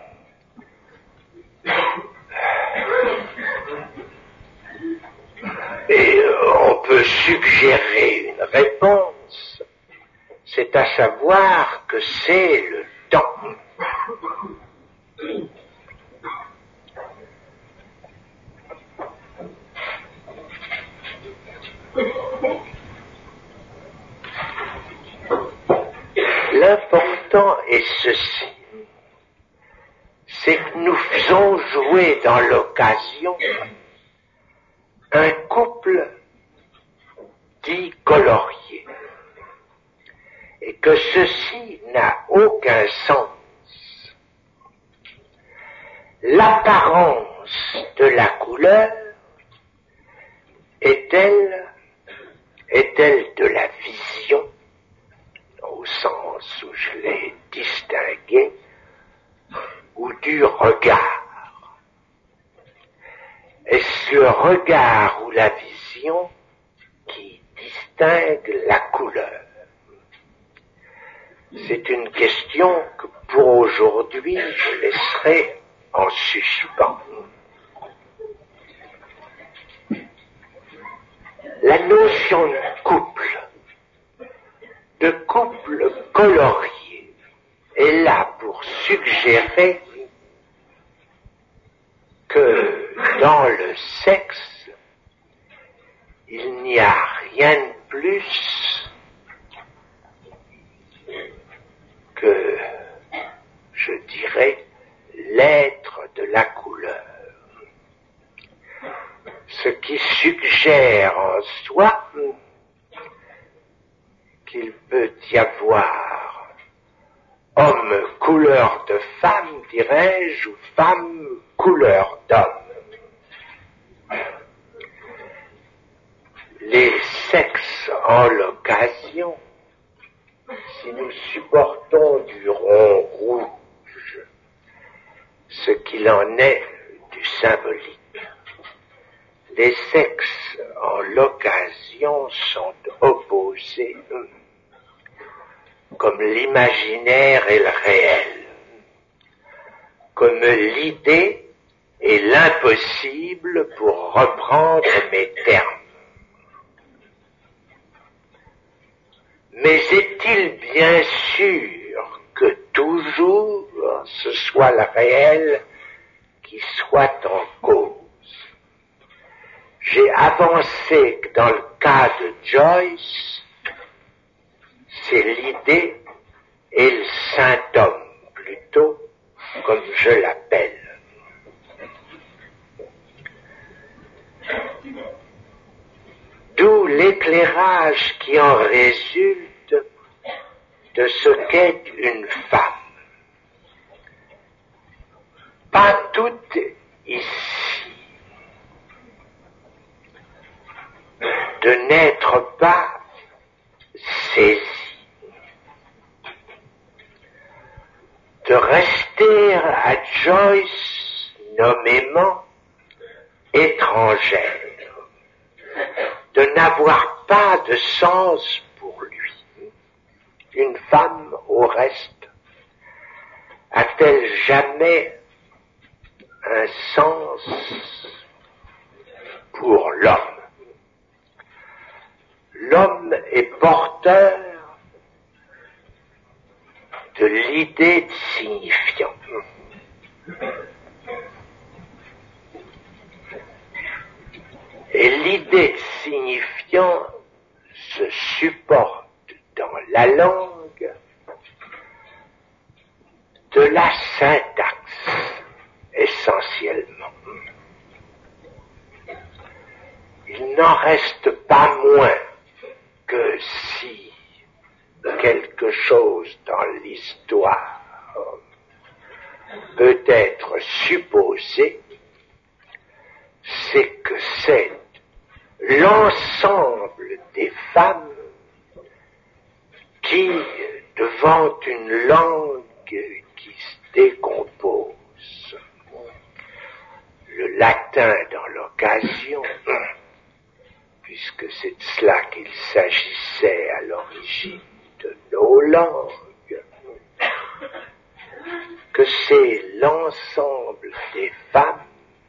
et on peut suggérer une réponse, c'est à savoir que c'est le temps. L'important est ceci, c'est que nous faisons jouer dans l'occasion un couple dit colorié, et que ceci n'a aucun sens. L'apparence de la couleur est-elle de la vision, au sens où je l'ai distingué, ou du regard? Est-ce le regard ou la vision qui distingue la couleur? C'est une question que pour aujourd'hui je laisserai en suspens. La notion de couple colorié est là pour suggérer que dans le sexe, il n'y a rien de plus que, je dirais, l'être de la couleur. Ce qui suggère en soi qu'il peut y avoir homme couleur de femme, dirais-je, ou femme couleur d'homme. Les sexes en l'occasion, si nous supportons du rond rouge, ce qu'il en est du symbolique, les sexes en l'occasion sont opposés comme l'imaginaire et le réel, comme l'idée et l'impossible, pour reprendre mes termes. Mais est-il bien sûr que toujours ce soit le réel qui soit en cause? J'ai avancé que dans le cas de Joyce, c'est l'idée et le symptôme, plutôt, comme je l'appelle. D'où l'éclairage qui en résulte de ce qu'est une femme. Pas toute ici, de n'être pas saisie, de rester à Joyce nommément étrangère, de n'avoir pas de sens pour lui. Une femme, au reste, a-t-elle jamais un sens pour l'homme? L'homme est porteur de l'idée de signifiant. Et l'idée de signifiant se supporte dans la langue de la syntaxe, essentiellement. Il n'en reste pas moins que si quelque chose dans l'histoire peut être supposé, c'est que c'est l'ensemble des femmes qui, devant une langue qui se décompose, le latin dans l'occasion, puisque c'est de cela qu'il s'agissait à l'origine de nos langues, que c'est l'ensemble des femmes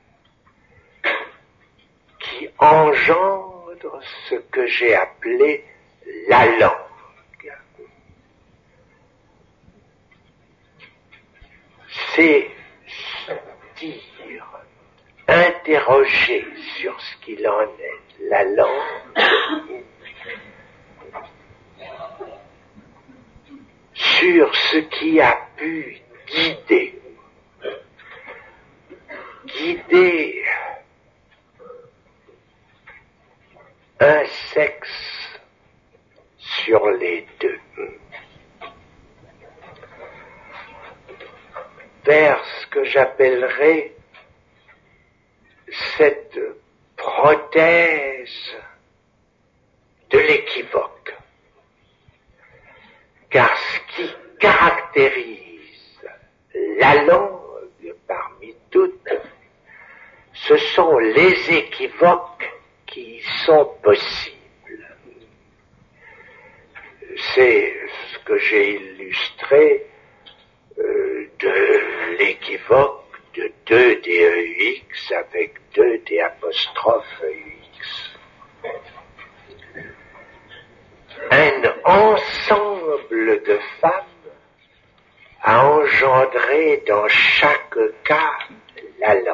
qui engendre ce que j'ai appelé la langue. C'est dire, interroger sur ce qu'il en est de la langue, sur ce qui a pu guider un sexe sur les deux, vers ce que j'appellerais cette prothèse de l'équivoque. Car ce qui caractérise la langue parmi toutes, ce sont les équivoques qui y sont possibles. C'est ce que j'ai illustré de l'équivoque de 2 DEX avec 2 d'EX. Un ensemble de femmes a engendré dans chaque cas la langue.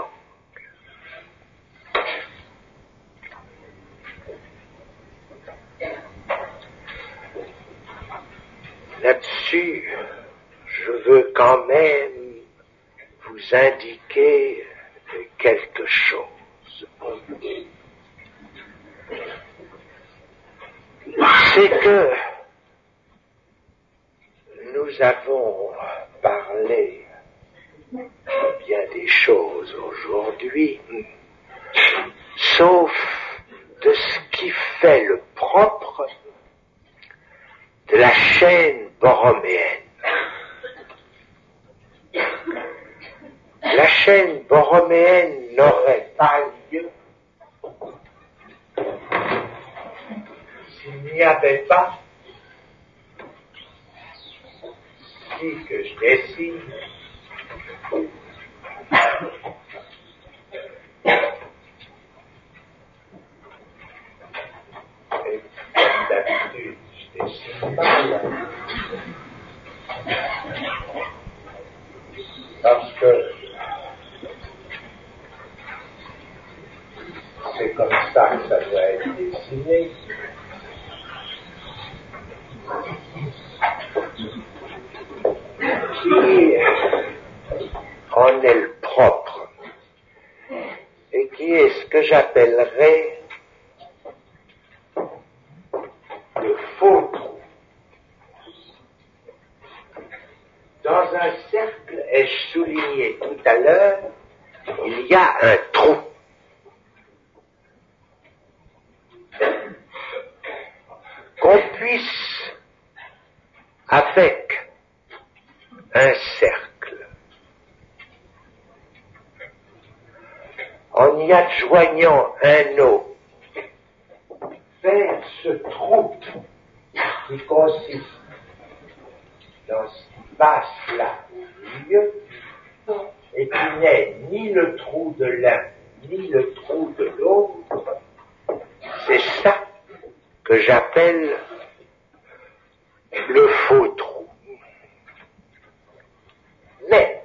Là-dessus, je veux quand même vous indiquer quelque chose. C'est que nous avons parlé de bien des choses aujourd'hui, sauf de ce qui fait le propre de la chaîne borroméenne. La chaîne borroméenne n'aurait pas lieu s'il n'y avait pas si que je dessine et comme d'habitude je dessine mal parce que c'est comme ça que ça doit être dessiné. Qui en est le propre et qui est ce que j'appellerais le faux trou. Dans un cercle, ai-je souligné tout à l'heure, il y a un trou. Qu'on puisse, avec un cercle, en y adjoignant un eau, faire ce trou qui consiste dans ce qui passe là au milieu et qui n'est ni le trou de l'un ni le trou de l'autre, c'est ça que j'appelle le faux trou. Mais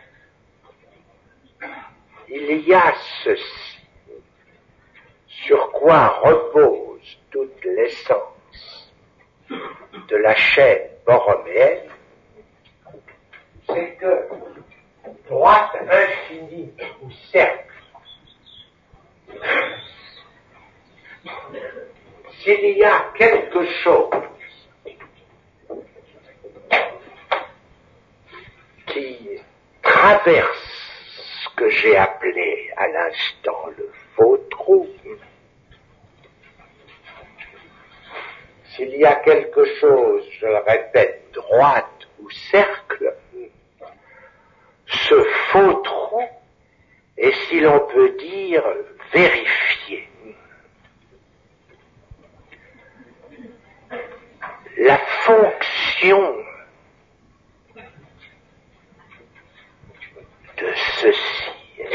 il y a ceci, sur quoi repose toute l'essence de la chaîne borroméenne, c'est que droite infinie ou cercle, s'il y a quelque chose qui traverse ce que j'ai appelé à l'instant le s'il y a quelque chose, je le répète, droite ou cercle, ce faux trou est, si l'on peut dire, vérifié. La fonction de ceci,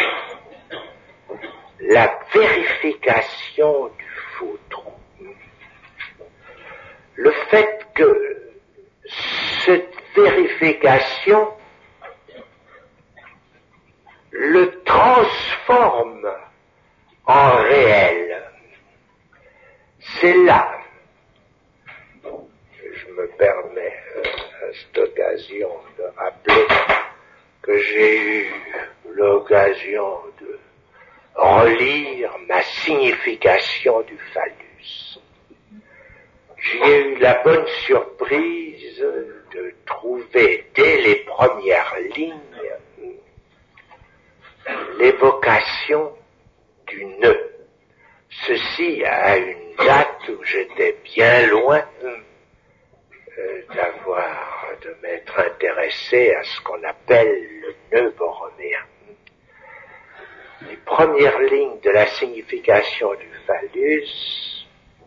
la vérification du faux trou, le fait que cette vérification le transforme en réel, c'est là, je me permets à cette occasion de rappeler que j'ai eu l'occasion de relire ma signification du phallus. J'ai eu la bonne surprise de trouver dès les premières lignes l'évocation du nœud. Ceci à une date où j'étais bien loin de m'être intéressé à ce qu'on appelle le nœud borroméen. Les premières lignes de la signification du phallus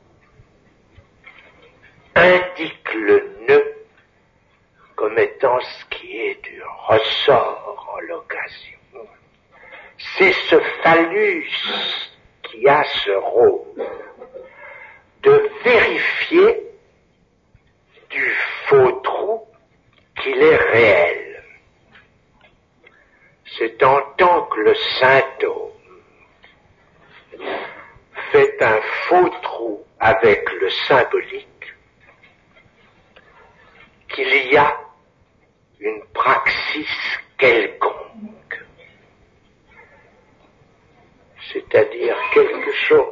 indiquent le nœud comme étant ce qui est du ressort en l'occasion. C'est ce phallus qui a ce rôle de vérifier du faux trou qu'il est réel. C'est en tant que le symptôme fait un faux trou avec le symbolique qu'il y a une praxis quelconque, c'est-à-dire quelque chose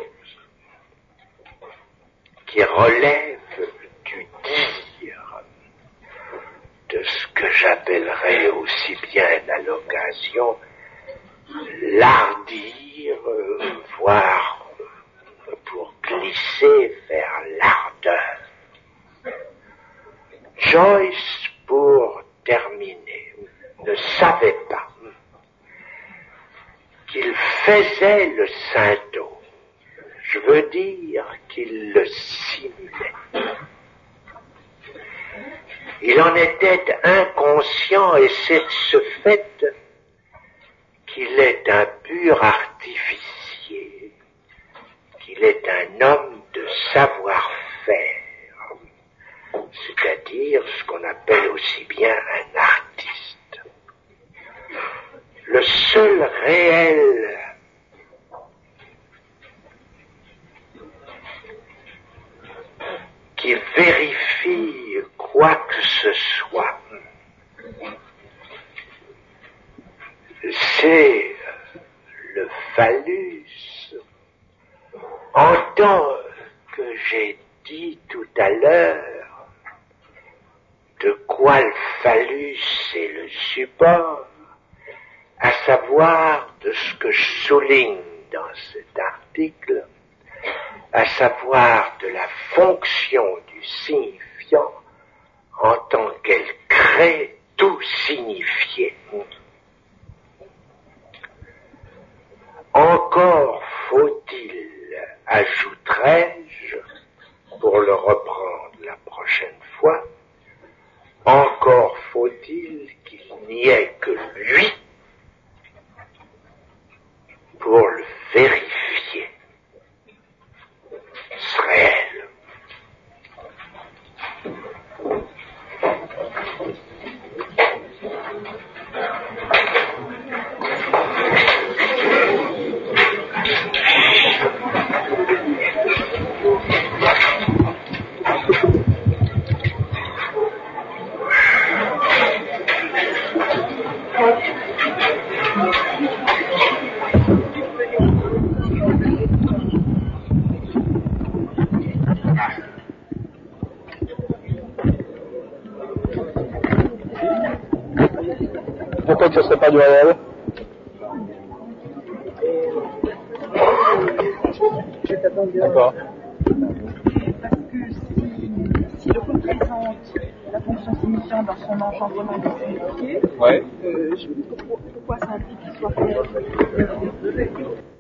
qui relève du dire, de ce que j'appellerais aussi bien à l'occasion l'ardir, voire pour glisser vers l'ardeur. Joyce, pour terminer, ne savait pas qu'il faisait le symptôme. Je veux dire qu'il le simulait. Il en était inconscient et c'est de ce fait qu'il est un pur artificier, qu'il est un homme de savoir-faire, c'est-à-dire ce qu'on appelle aussi bien un artiste. Le seul réel qui vérifie quoi que ce soit, c'est le phallus, en tant que j'ai dit tout à l'heure de quoi le phallus est le support, à savoir de ce que je souligne dans cet article, à savoir de la fonction du signifiant en tant qu'elle crée tout signifié. Encore faut-il, ajouterai-je, pour le reprendre la prochaine fois, encore faut-il qu'il n'y ait que lui pour le vérifier. C'est réel. Pourquoi tu ne serais pas du réel? D'accord. Parce que si si le code présente la fonction signifiant dans son engendrement des signifiés, Ouais. pourquoi ça implique qu'il soit fait?